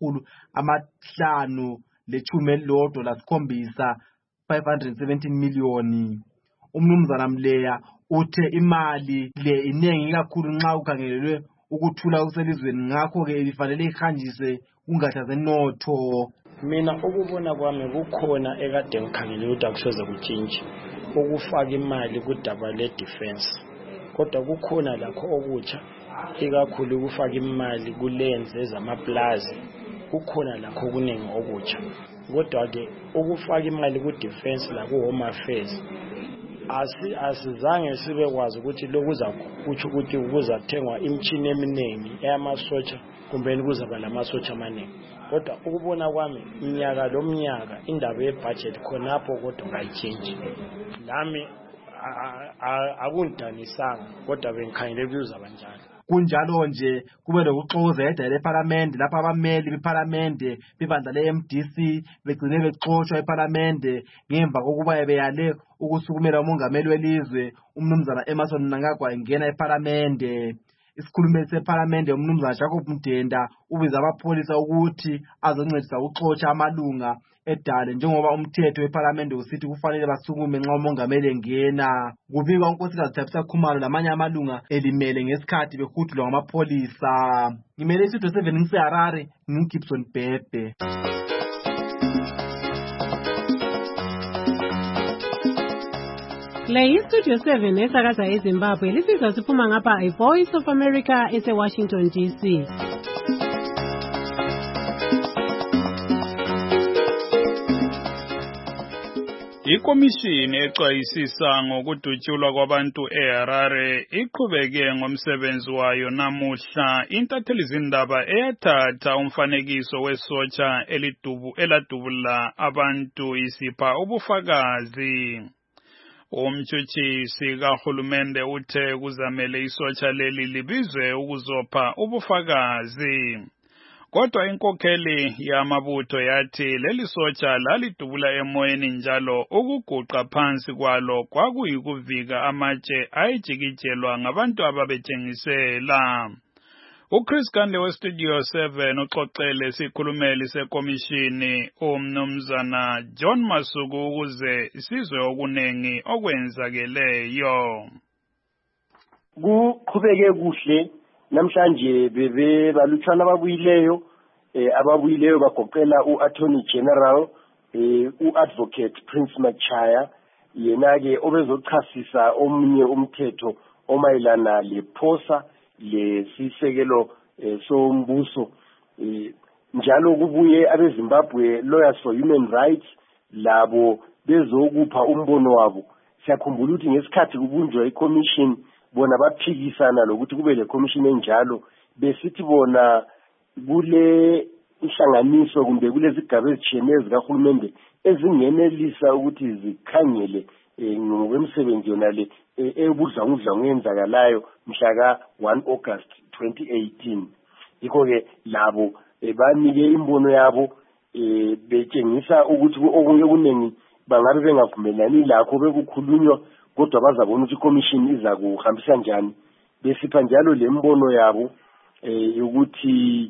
ezingama517 517 million. Umnumzana Mleya uthe imali le inengi kakhulu nxa ukhangelelwe ukuthula kuselizweni ngakho-ke ibifanele ihanjiswe kungatsha zenotho. Mina ukubona kwami kukhona ekade ngikhangele ukuthi akusoze kutshintshe ukufaka imali kudaba le-defense, kodwa kukhona lakho okutsha ikakhulu ukufaka imali kulenze ezamaplazi, kukhona lakho kuningi okutsha. Kodwa-ke ukufaka imali ku-defense laku-Home Affairs asizange sibe kwazi ukuthi lokuza kutsho ukuthi kuzathengwa imtshini eminingi eyamasotsha kumbe kuzaba lamasotsha amaningi. Kodwa ukubona kwami mnyaka lo mnyaka indaba yebudget khonapho kodwa kayitshintshi. Nami akungidanisanga kodwa bengikhangele kuzaba njalo. Kunjalo nje kube lokuxoza edala eParliament lapha abameli beParliament bebandla leMDC begcine bexoshwa eParliament ngemva kokuba beyale ukusukumela umongameli welizwe umnumzana Emmerson Mnangagwa engena eParliament. Isikhulumeli seParliament umnumzana Jacob Mdenda ubiza amapholisa ukuthi azoncedisa ukuxotsha amalunga edale njengoba umthetho weParliament usithi kufanele basukume nxa umongameli engena. Kubikwa unkosikazi Thabisa Khumalo lamanye amalunga elimele ngesikhathi behuthulwa ngamapholisa. Ngimele iStudio 7 ngiseHarare ngiGibson Bhebhe. Le iStudio 7 esakaza eZimbabwe lisizwa siphuma ngapha iVoice of America eseWashington DC. Ikomishini exwayisisa ngokudutshulwa kwabantu eHarare iqhubeke ngomsebenzi wayo namuhla. Intatheli zindaba eyathatha umfanekiso wesotsha eladubula abantu isipha ubufakazi. Umtshutshisi kahulumende uthe kuzamele isotsha leli libizwe ukuzopha ubufakazi. Kodwa inkokheli yamabutho yathi leli sotsha lalidubula emoyeni njalo ukuguqa phansi kwalo kwakuyikuvika amatshe ayijikijelwa ngabantu ababetshengisela. uChris Gandhi weStudio 7 uxoxele isikhulumeli sekomishini umnumzana John Masuku ukuze isizwe okunengi okwenzakeleyo. Kuqhubeke kuhle namhlanje bebe balutshwana ababuyileyo bagoqela uAttorney General uAdvocate Prince Machaya yena ke obezochasisa omunye umthetho omayelana lephosa lesisekelo sombuso. Njalo kubuye abeZimbabwe Lawyers for Human Rights labo bezokupha umbono wabo. Siyakhumbula ukuthi ngesikhathi kubunjwa iCommission bona baphikisana lokuthi kube le commission enjalo besithi bona kule ihlanganiso kumbe kulezigaba ezitshiyeneyo zikahulumende ezingenelisa ukuthi zikhangele ngokwemisebenzi yona le ebudlangudlangu eyenzakalayo mhla ka-1 August 2018. Yikho-ke labo banike imbono yabo betshengisa ukuthi okunye kuningi bangabe bengavumelani lakho bekukhulunywa kodwa bazabona ukuthi iCommission iza kuhambisa njani. Besipha njalo lembono yabo ukuthi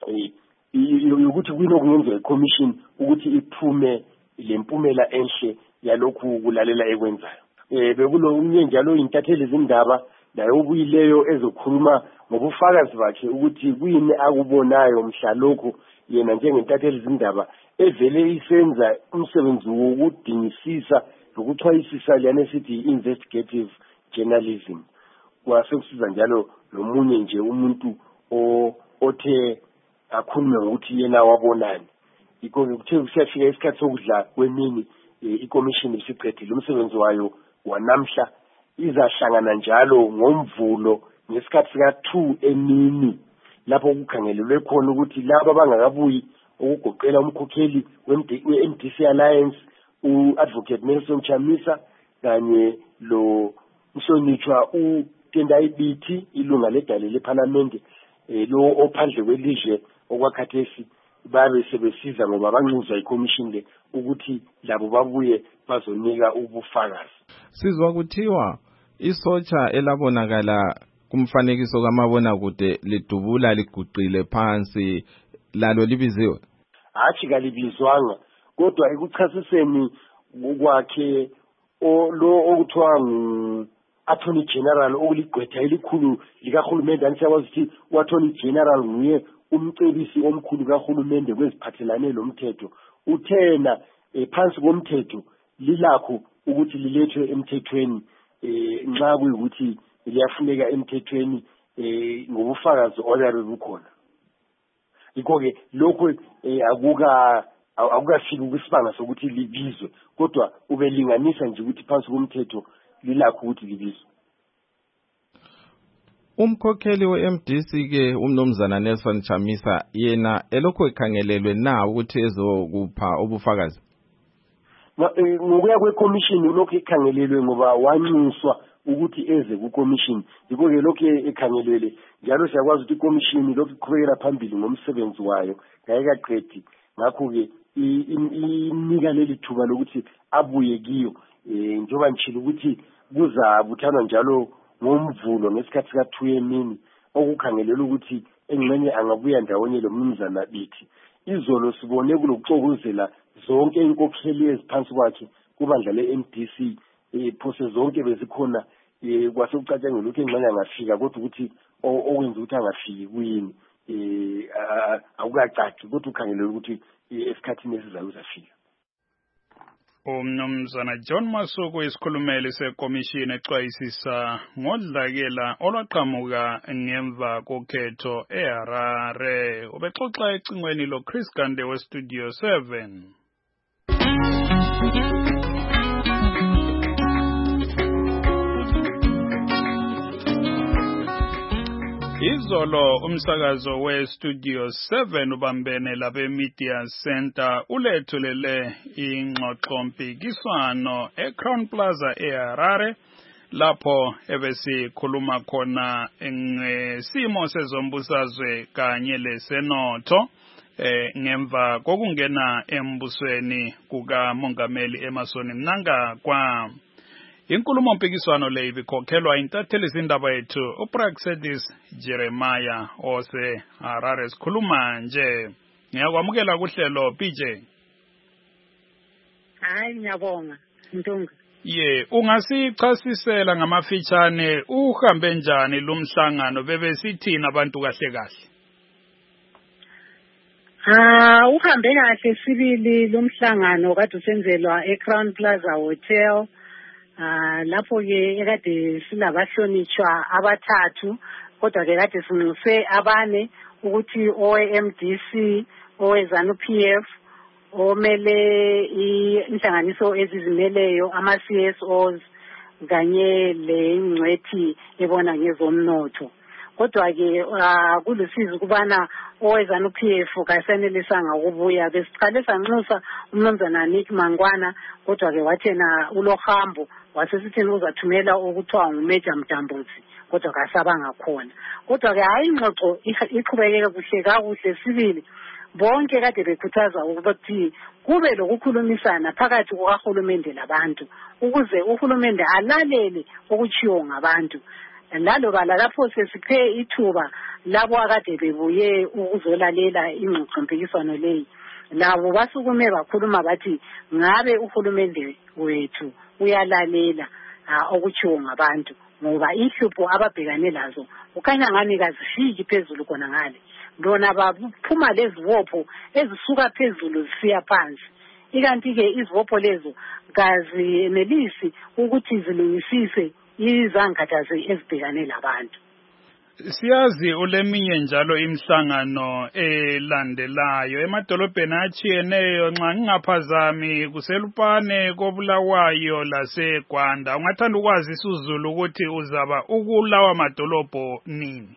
kuyini okungenziwa iCommission ukuthi iphume lempumela enhle yalokhu kulalela ekwenzayo. Bekulonye njalo intatheli zindaba nayo obuyileyo ezokhuluma ngobufakazi bakhe ukuthi kuyini akubonayo mhla lokho yena njengentatheli zindaba evele isenza umsebenzi wokudingisisa nokuchwayisisa lana sithi investigative journalism. Kwasekusiza njalo nomunye nje umuntu othe akhulume ngokuthi yena wabonani. Ikho kuthe kusiyafika isikhathi sokudla kwemini iCommission isiqedile umsebenzi wayo wanamhla izahlangana njalo ngomvulo ngesikhathi sika2 emini lapho kukhangelelwe khona ukuthi laba abangakabuyi ukugoqela umkhokheli we-MDC Alliance uAdvocate Nelson Chamisa kanye lo Mhlonishwa uTendai Biti ilunga ledale leParliament lo ophandle kwelizwe okwakhathesi babe sebesiza ngoba banxuzwa iCommission le ukuthi labo babuye bazonika ubufakazi. Sizwa kuthiwa isotsha elabonakala kumfanekiso kamabona kude lidubula liguqile phansi lalo libiziwe. Hathi kalibizwanga kodwa ekuchasiseni kwakhe lo okuthiwa Attorney General okuligqwetha elikhulu likahulumende anisiyawazi ukuthi uAttorney General nguye umcebisi omkhulu kahulumende kweziphathelane lomthetho uthena phansi komthetho lilakho ukuthi lilethwe emthethweni nxa kuyikuthi liyafuneka emthethweni ngobufakazi oyabe bukhona. Ikho-ke lokho akukafiki kwisibanga sokuthi libizwe kodwa ubelinganisa nje ukuthi phansi komthetho lilakho ukuthi libizwe. Umkhokheli we-MDC ke umnumzana Nelson Chamisa yena elokho ekhangelelwe na ukuthi ezokupha ubufakazi. Ngokuya kweCommission lokho ekhangelelwe ngoba wanxuswa ukuthi eze kuCommission. Yikho-ke lokho ekhangelelwe njalo siyakwazi ukuthi iCommission lokho iqhubekela phambili ngomsebenzi wayo ngayikaqedi ngakho-ke inika leli thuba lokuthi abuye kiyo njengoba ngichilo ukuthi kuzabuthanwa njalo ngomvulo ngesikhathi sika2 emini okukhangelela ukuthi engxenye angabuya ndawonye lo mnumzana Bithi. Izolo sibone kulokuxokozela zonke inkokheli eziphansi kwakhe kubandla leMDC phose zonke bezikhona kwasekucatshangela ukuthi engxenye angafika kodwa ukuthi okwenza ukuthi angafiki kuyini akukacaci kodwa ukhangelela ukuthi esikhathini esizayo uzafika. Umnumzana John Masuku isikhulumeli seCommission exwayisisa ngodlakela olwaqhamuka ngemva kokhetho eHarare. Ubexoxa ecingweni lo Chris Gande we Studio 7. Izolo umsakazo we-Studio 7 ubambene labe Media Center ulethulele ingxoxompikiswano eCrown Plaza eHarare lapho ebesikhuluma khona ngesimo sezombusazwe kanye lesenotho ngemva kokungena embusweni kukaMongameli Emmerson Mnangagwa. Inkulumo mpikiswano le ibikhokhelwa intatheli zindaba yethu uPraxedis Jeremiah ose Harare sikhuluma nje. Ngiyakwamukela kuhlelo PJ. Hayi ngiyabonga Ntunga. Ungasichasisela ngamafitshane uhambe njani lumhlangano bebesithina abantu kahle kahle? Uhambe kahle sibili lumhlangano kade usenzelwa eCrown Plaza Hotel. Lapho ke ekade silabahlonitshwa abathathu kodwa ke kade sinxuse abane ukuthi oweMDC oweZANU-PF omele inhlanganiso ezizimeleyo ama-CSOs kanye lengcwethi ebona ngezomnotho. Kodwa ke kulusizi kubana oweZANU-PF kasenelisanga ukubuya besiqale sanxusa umnumzana Nick Mangwana kodwa ke wathena ulohambo wasesithini uzathumela ukuthiwa nguMajor Mdambuzi kodwa kasabanga khona. Kodwa ke hayi ingxoxo iqhubekeke kuhle kakuhle sibili bonke kade bekhuthaza ukuthi kube lokukhulumisana phakathi kukahulumende labantu ukuze uhulumende alalele okuchiwo ngabantu. Lalo bala lapho sesiphe ithuba labo akade bebuye ukuzolalela ingxoxompikiswano leyi labo basukume bakhuluma bathi ngabe uhulumende wethu uyalalela okuchiwo ngabantu ngoba ihlupho ababhekane lazo ukhanya ngani kazifiki phezulu kona ngale lona baphuma lezibopho ezisuka phezulu zisiya phansi. Ikanti-ke izibopho lezo kaziyenelisi ukuthi zilungisise izangathazi ezibhekane labantu. Siyazi uleminye njalo imihlangano elandelayo emadolobheni atshiyeneyo nxa ngingaphazami kuseLupane, koBulawayo laseGwanda. Ungathanda ukwazi isiZulu ukuthi uzaba ukulawa madolobho nini?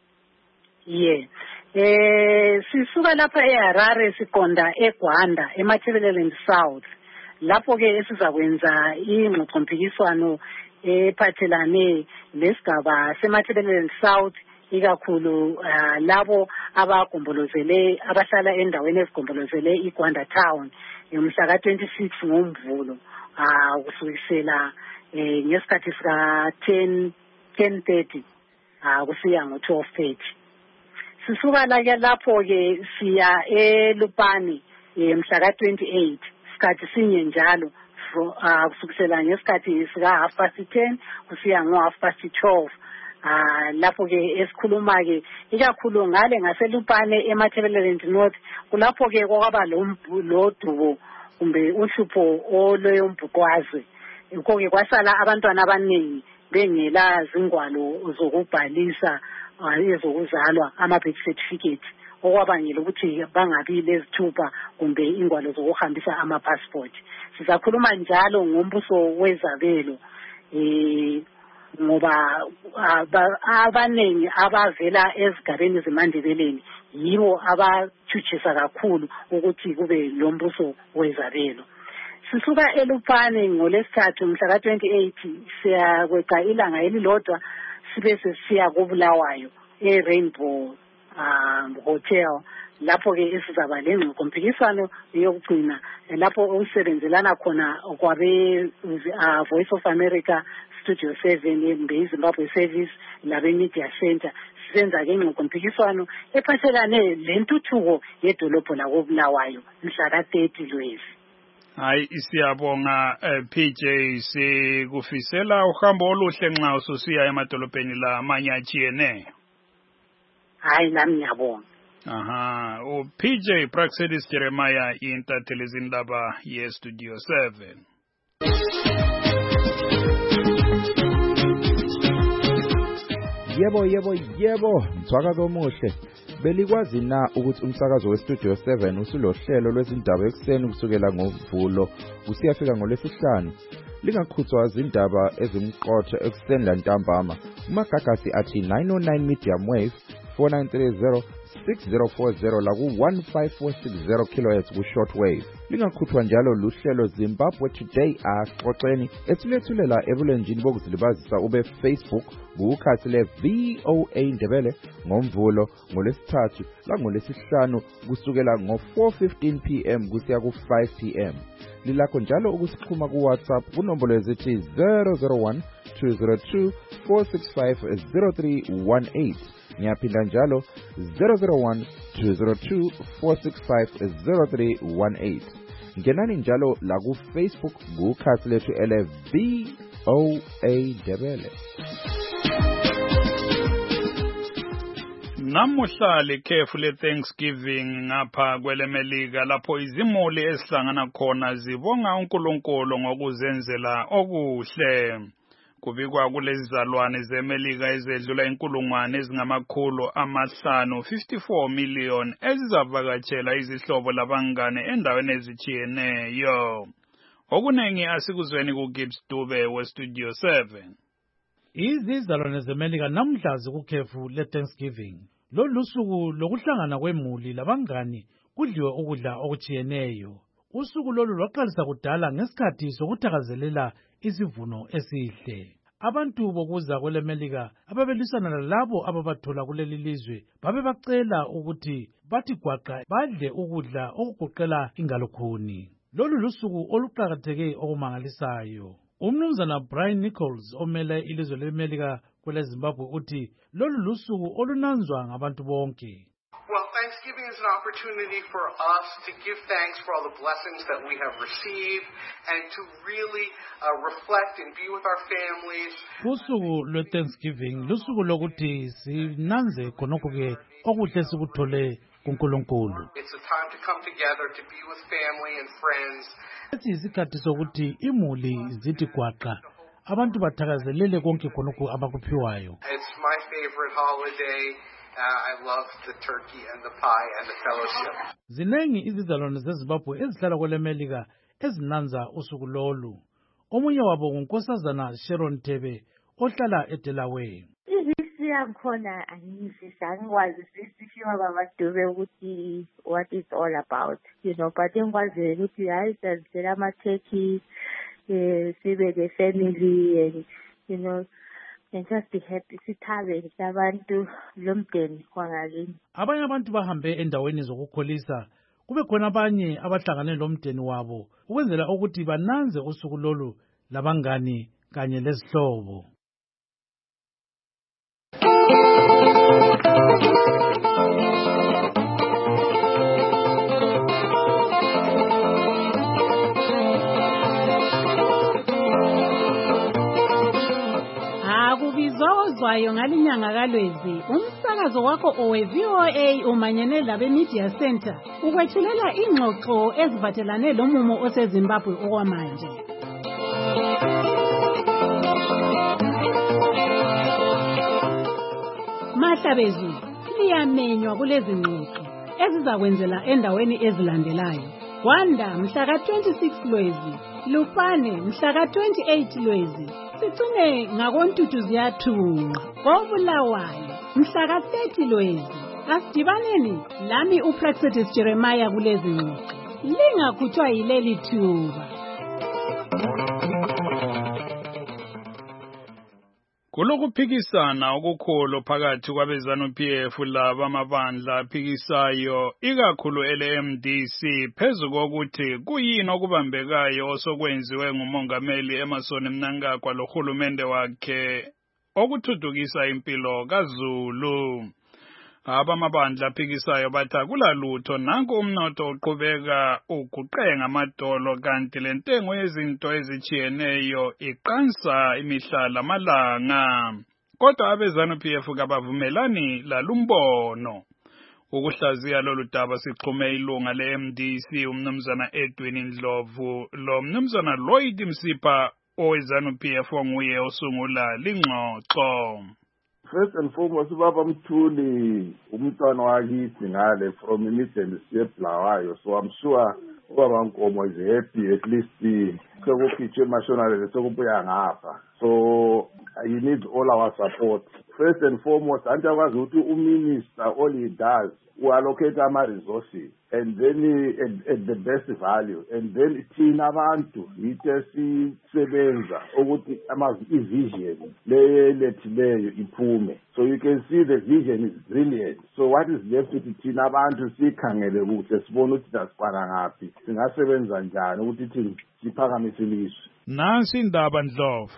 Sisuka lapha eHarare siqonda eGwanda eMatabeleland South. Lapho ke esizakwenza ingxoxompikiswano ephathelane lesigaba seMatabeleland South, ikakhulu labo abahlala endaweni ezigombolozele iGwanda Town mhla ka-26 ngoMvulo kusukisela ngesikhathi sika 10:30 kusiya ngo-12:30. Sisuka lapho ke siya eLupane mhla ka-28 isikhathi sinye njalo kusukisela ngesikhathi sika 10:30 kusiya ngo 12:30. Lapho ke esikhuluma ke ikakhulu ngale ngaseLupane eMatabeleland North, kulapho ke kwaba lodubo kumbe uhlupho oloyombhuqwazi. Yikho ke kwasala abantwana abaningi bengela zingwalo zokubhalisa ezokuzalwa ama-birth certificate, okwabangela ukuthi bangabi lezithupha kumbe ingwalo zokuhambisa ama-passport. Sizakhuluma njalo ngombuso wezabelo ngoba abaningi abavela ezigabeni zeMandebeleni yibo abathutshisa kakhulu ukuthi kube lombuso wezabelo. Sisuka eLupane ngolesithathu mhla ka-28 siyakweqa ilanga elilodwa sibe sesiya koBulawayo eRainbow Hotel. Lapho ke esizaba lengxoxompikiswano yokugcina lapho okusebenzelana khona kwabe Voice of America Studio 7 eZimbabwe Service labe Media Center. Sisenza ke ingxoxompikiswano ephathelane lentuthuko yedolobho lakoBulawayo mhla ka-30 Lwezi. Hayi siyabonga PJ, sikufisela uhambo oluhle nxa ususiya emadolobheni la amanye atshiyeneyo. Hayi nami ngiyabonga. PJ Praxedis Jeremiah intatheli izindaba yeStudio 7. Yebo, mthwakazi omuhle. Belikwazi na ukuthi umsakazo weStudio 7 usulohlelo lwezindaba ekuseni kusukela ngoMvulo kusiyafika ngoLwesihlanu? Lingakhuthwa izindaba ezimqotho ekuseni lantambama. Umagagasi athi 909 medium wave 4930 6040 la ku-15460 kHz ku-shortwave. Lingakhuthwa njalo luhlelo Zimbabwe Today axoxeni ethulethulela ebulenjini bokuzilibazisa ube Facebook kukhasi le-VOA Ndebele ngoMvulo, ngoLwesithathu langolwesihlanu kusukela ngo-4:15 PM kusiya ku-5 PM. Lilakho njalo ukusixhuma kuWhatsApp kunombolo ezithi 001 202 465 0318. Ngiyaphinda njalo 001 202 465 0318. Ngenani njalo la ku-Facebook kukhasi lethu ele-VOA Ndebele. Namuhla likhefu le-Thanksgiving ngapha kwelemelika lapho izimuli esihlangana khona zibonga uNkulunkulu ngokuzenzela okuhle. Kubikwa kulezizalwane zeMelika ezedlula inkulungwane ezingamakhulu 54 million ezizavakatshela izihlobo labangane endaweni ezitshiyeneyo. Okunengi asikuzweni kuGibbs Dube weStudio 7. Izizalwane zeMelika namhla zikukhefu le-Thanksgiving. Lolu suku lokuhlangana kwemuli labangani kudliwe ukudla okutshiyeneyo. Usuku lolu lwaqalisa kudala ngesikhathi sokuthakazelela isivuno esihle. Abantu bokuza kwelemelika ababelisana lalabo ababathola kuleli lizwe babebacela ukuthi bathi gwaqa badle ukudla okugoqela ingalokhuni. Lolu lusuku oluqakatheke okumangalisayo. Umnumzana Brian Nichols omele ilizwe lemelika kwele Zimbabwe uthi lolu lusuku olunanzwa ngabantu bonke. Well, Thanksgiving is an opportunity for us to give thanks for all the blessings that we have received and to really reflect and be with our families. Usuku lwe-Thanksgiving lusuku lokuthi sinanze khonokho-ke okuhle sikuthole kuNkulunkulu. It's a time to come together to be with family and friends. Lesi yisikhathi sokuthi imuli zithi gwaqa abantu bathakazelele konke khonokho abakuphiwayo. It's my favorite holiday. I love the turkey and the pie and the fellowship. Zinengi izizalwane zeZimbabwe ezihlala kweleMelika ezinanza usuku lolu. Omunye wabo nguNkosazana Sharon Thebe ohlala eDelaware. Izisi yakhona angizisi angikwazi sisifika bamadube ukuthi what it's all about, but engikwazi ukuthi hayi sazithela ama-turkey sibe the family and and just be happy sithabe abantu lomdeni kwangakini. Abanye abantu bahambe endaweni zokukholisa, kube khona abanye abahlangane lomdeni wabo ukwenzela ukuthi bananze usuku lolu labangani kanye lezihlobo. Akubizozwayo ngalinyanga kaLwezi umsakazo wakho owe-VOA umanyene labe-Media Center ukwethulela ingxoxo eziphathelane lomumo oseZimbabwe okwamanje. Mahlabezulu liyamenywa kulezi ngxoxo ezizakwenzela endaweni ezilandelayo. Wanda mhla ka-26 Lwezi, Lupane mhla ka-28 Lwezi, Sicune ngakoNtuthu ziyathunqa, koBulawayo mhla ka-30 Lwezi. Asidibaneni lami uPraxedis Jeremiah kulezi ngxoxo. Lingakhutshwa yileli thuba. Kulokuphikisana okukhulu phakathi kwabeZanu-PF laba amabandla aphikisayo ikakhulu ele-MDC phezu kokuthi kuyini okubambekayo osokwenziwe ngumongameli Emmerson Mnangagwa lohulumende wakhe okuthuthukisa impilo kaZulu. Abamabandla aphikisayo bathi akulalutho nanku umnotho uqhubeka uguqenga amadolo kanti lentengo yezinto ezichiyeneyo iqansa imihlala amalanga. Kodwa abeZanu-PF kabavumelani lalumbono. Ukuhlaziya lolu daba sixhume ilunga le-MDC umnumzana Edwin Ndlovu lo mnumzana Lloyd Msipha oweZanu-PF onguye osungula lingxoxo. First and foremost, Baba Mthuli, umntwana wakithi ngale from immediately siyeBulawayo. So I'm sure Baba Nkomo is happy at least sokukhitshwe emashonalele sokubuya ngapha. So you need all our support. First and foremost, antakwazi ukuthi uminister all he does allocate ama-resources and then at the best value, and then thina abantu yithe sisebenza ukuthi i-vision lethileyo iphume. So you can see the vision is brilliant. So what is left ukuthi thina abantu sikhangele kuhle sibone ukuthi dasifana ngaphi, singasebenza njani ukuthi thina siphakamise ilizwe. Nansi indaba Ndlovu.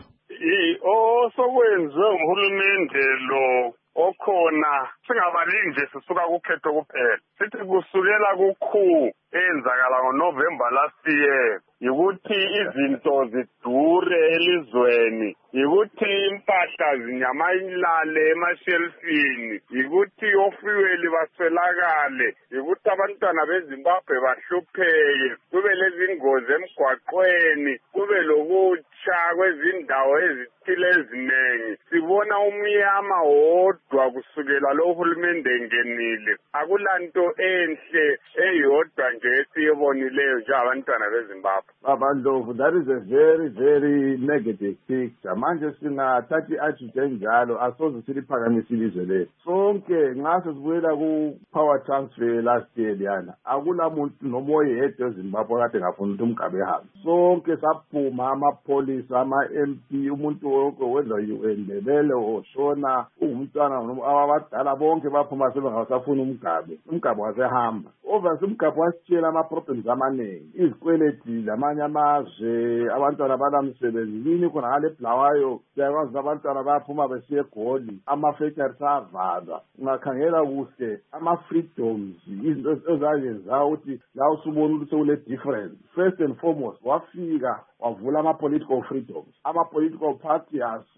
Osokwenziwe nguhulumende lo okhona singabalini nje sisuka kukhetho kuphela sithi kusukela kukhu enzakala ngoNovember last year yikuthi izinto zidure elizweni, yikuthi impahla zinyamalale emashelfini, yikuthi ofuel baswelakale, yikuthi abantwana beZimbabwe bahlupheke, kube lezingozi emgwaqweni, kube lokutsha kwezindawo ezithile ezinengi. Sibona umnyama wodwa kusukela lo uhulumende engenile. Akulanto enhle eyodwa nje esiyibonileyo nje abantwana beZimbabwe. Baba Ndlovu, that is a very, very negative picture. Manje singathathi attitude enjalo asoze siliphakamise ilizwe lethu. Sonke ngaso sibuyela ku-power transfer last year liyana. Akula muntu noma oyedwa eZimbabwe kade ngafuna ukuthi umgabe ehambe. Sonke saphuma amapholisa, ama-MP, umuntu wonke wenza uendebele oshona, ungumntwana abadala bonke baphuma sebengasafuna umgabe. Umgabe wasehamba. obviously umgabho wasitshela ama-problems amaningi, izikweleti lamanye amazwe, abantwana banamsebenzi yini khona ngale Bulawayo. Siyakwazi abantwana bayaphuma besiye eGoli, ama-factories avalwa. Ungakhangela kuhle ama-freedoms, izinto ezayenza ukuthi la usubona ukuthi sekule difference. First and foremost, wafika wavula ama-political freedoms. Ama-political party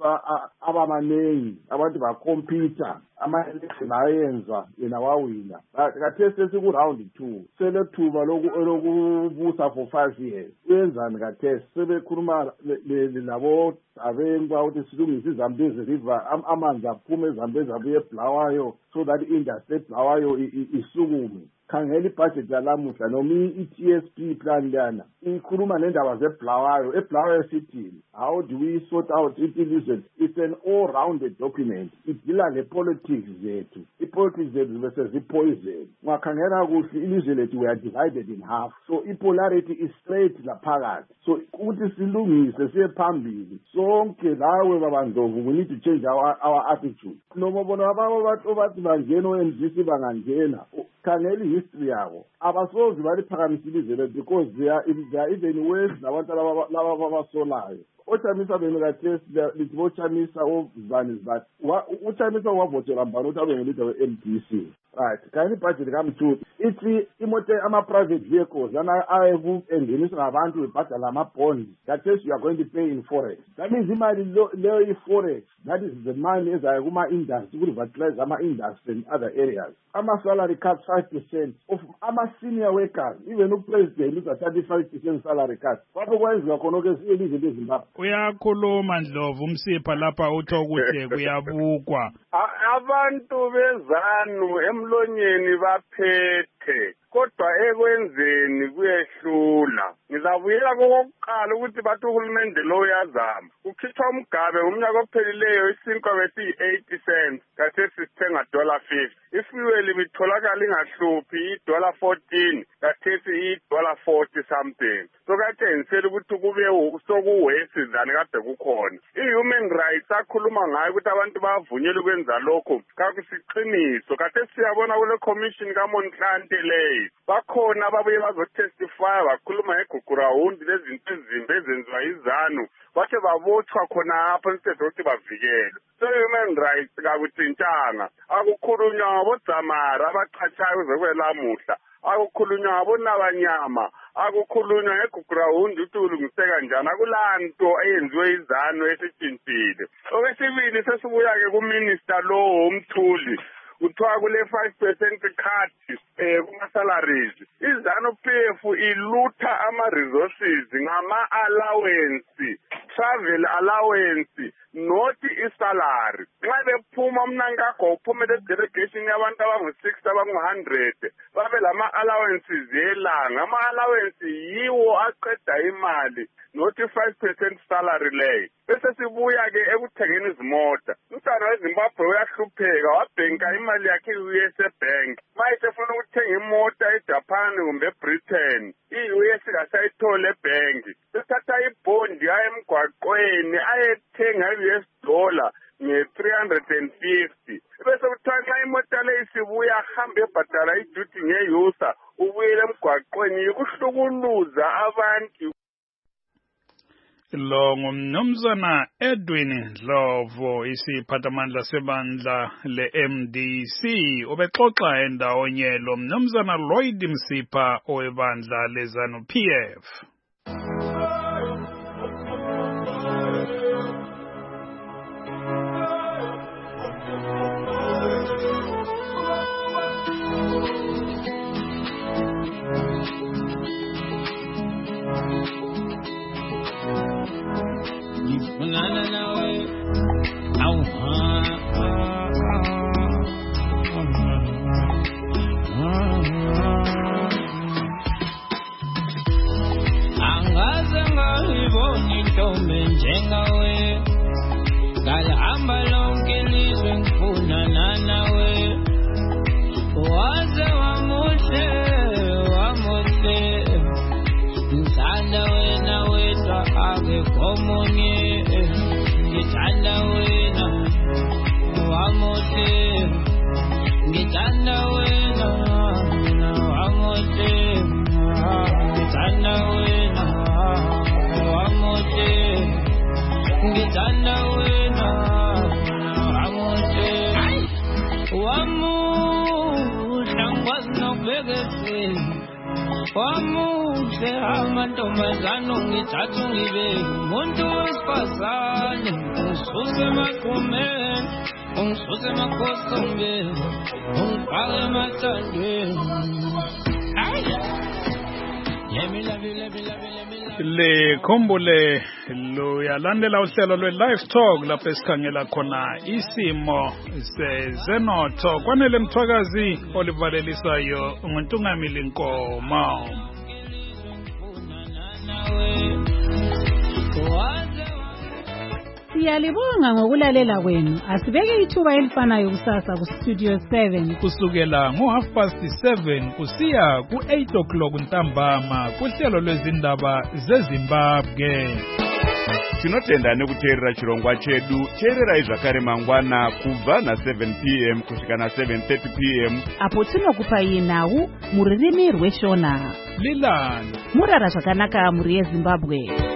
abamaningi, abantu bakhompyutha, ama-election ayenza yena wawina. Khathesi sesiku-round 2, selethuba lokubusa for 5 years. Uyenzani khathesi? Sebekhuluma labo Dabengu ukuthi silungise iZambezi River, amanzi aphume eZambezi abuye eBulawayo so that industry eBulawayo isukume. Khangela ibudget yalamuhla noma i-TSP plan lana ikhuluma nendaba zeBulawayo. eBulawayo sithini? How do we sort out it? It's an all-rounded document. Idila le-politics zethu. I-politics zethu bese zipoison. Ungakhangela kuhle ilizwe lethu we are divided in half. So i-polarity is straight laphakathi. So ukuthi silungise siye phambili. Sonke lawe babandlovu, we need to change our attitude. Noma bona abantu bathi bangena o-MDC bangangena. Khangela history yabo. Abasozi baliphakamise ilizwe lethu because they are even worse nabantu laba babasolayo. Ochamisa benikathesi lithi bochamisa ovani but uchamisa wavotela mbani ukuthi abe ngelida we-MDC. Right. Kani budget kamthu ithi imoto ama-private vehicles yana engeniswa ngabantu bebhadala ama-bonds. That is, you are going to pay in forex. That means imali leyo i-forex, that is the money ezayo kuma-industry ukuvitalize ama-industry in other areas. Ama-salary cut 5% of ama-senior workers, even upresident uza 35% salary cut. Lapho kwenziwa khona ke elizwe leZimbabwe. Uyakhuluma Ndlovu umsipha lapha uthi okuhle kuyabukwa. Abantu bezanu emlonyeni baphethe kodwa ekwenzeni kuyehlula. Ngizabuyela kokuqala ukuthi bathi uhulumende lo uyazama. Ukhipha umgabe ngomnyaka ophelileyo isinkwa besiyi-80 cents, khathesi sithenga $50. Ifuel ibitholakala ingahluphi $14, khathesi $40 something. So katshengisela ukuthi kube sokuwesi zani kade kukhona. I-human rights akhuluma ngayo ukuthi abantu bavunyelwe ukwenza lokho kakusiqiniso. Khathesi siyabona kule commission kaMonhlante leyo bakhona ababuye bazotestify bakhuluma ngeGugurawundi lezinto ezimbi ezenziwa izanu bathe babotshwa khona apha instead ukuthi bavikelwe. So human rights kakuthintanga. Akukhulunywa ngabodzamara abaqhatshayo uzokwelamuhla, akukhulunywa ngabonabanyama, akukhulunywa ngeGugurawundi ukuthi ulungiseka njani. Akulanto eyenziwe izanu esitshintshile. Okwesibili sesibuya-ke kuminister lo Mthuli kuthiwa kule 5% cut kuma-salaries. iZANU-PF ilutha ama-resources ngama-allowance, travel allowance, not isalary. Nxa bephuma umnankakho uphumele delegation yabantu abangu-60 abangu-100 babe lama-allowances yelanga. Ama-allowance yiwo aqeda imali, not 5% salary leyo. Bese sibuya-ke ekuthengeni izimota. Umntwana weZimbabwe uyahlupheka wabhenka imali yakhe i-US Bank. Mayise funa ukuthenga imota eJapan kumbe eBritain, i-US kasayithole ebhenki. Sesithatha ibhondi aye emgwaqweni ayethenga i-US dollar nge-350. Bese kuthiwa nxa imota leyo isibuya ahambe ebhadala iduty ngeyusa ubuyele emgwaqweni yikuhlukuluza abantu. Lo ngumnumzana Edwin Ndlovu, isiphathamandla sebandla le-MDC, ubexoxa endawonye lo mnumzana Lloyd Msipha owebandla leZANU-PF. Ngithanda wena ngithanda wena amuhle wamuhle ngikwazi nokubekezela wamuhle amantombazane ungithatha ungibeke umuntu wesifazane ungisuse emaqhumeni ungisuse emakhosini ungifake emathandweni likhumbule luyalandela uhlelo lwe-Live Talk lapho esikhangela khona isimo sezenotho. Kwanele Mthwakazi olivalelisayo nguNtungamili Nkomo. Siyalibonga ngokulalela kwenu. Asibeke ithuba elifanayo kusasa ku-Studio 7 kusukela ngo7:30 kusiya ku8 ntambama kuhlelo lwezindaba zeZimbabwe. Tinotenda nekuteerera chirongwa chedu. Teererai zvakare mangwana kubva na7 p.m. kusvika na7:30 p.m. apo tinokupai nhau muririmi rweshona. Lilani murara zvakanaka muri yeZimbabwe.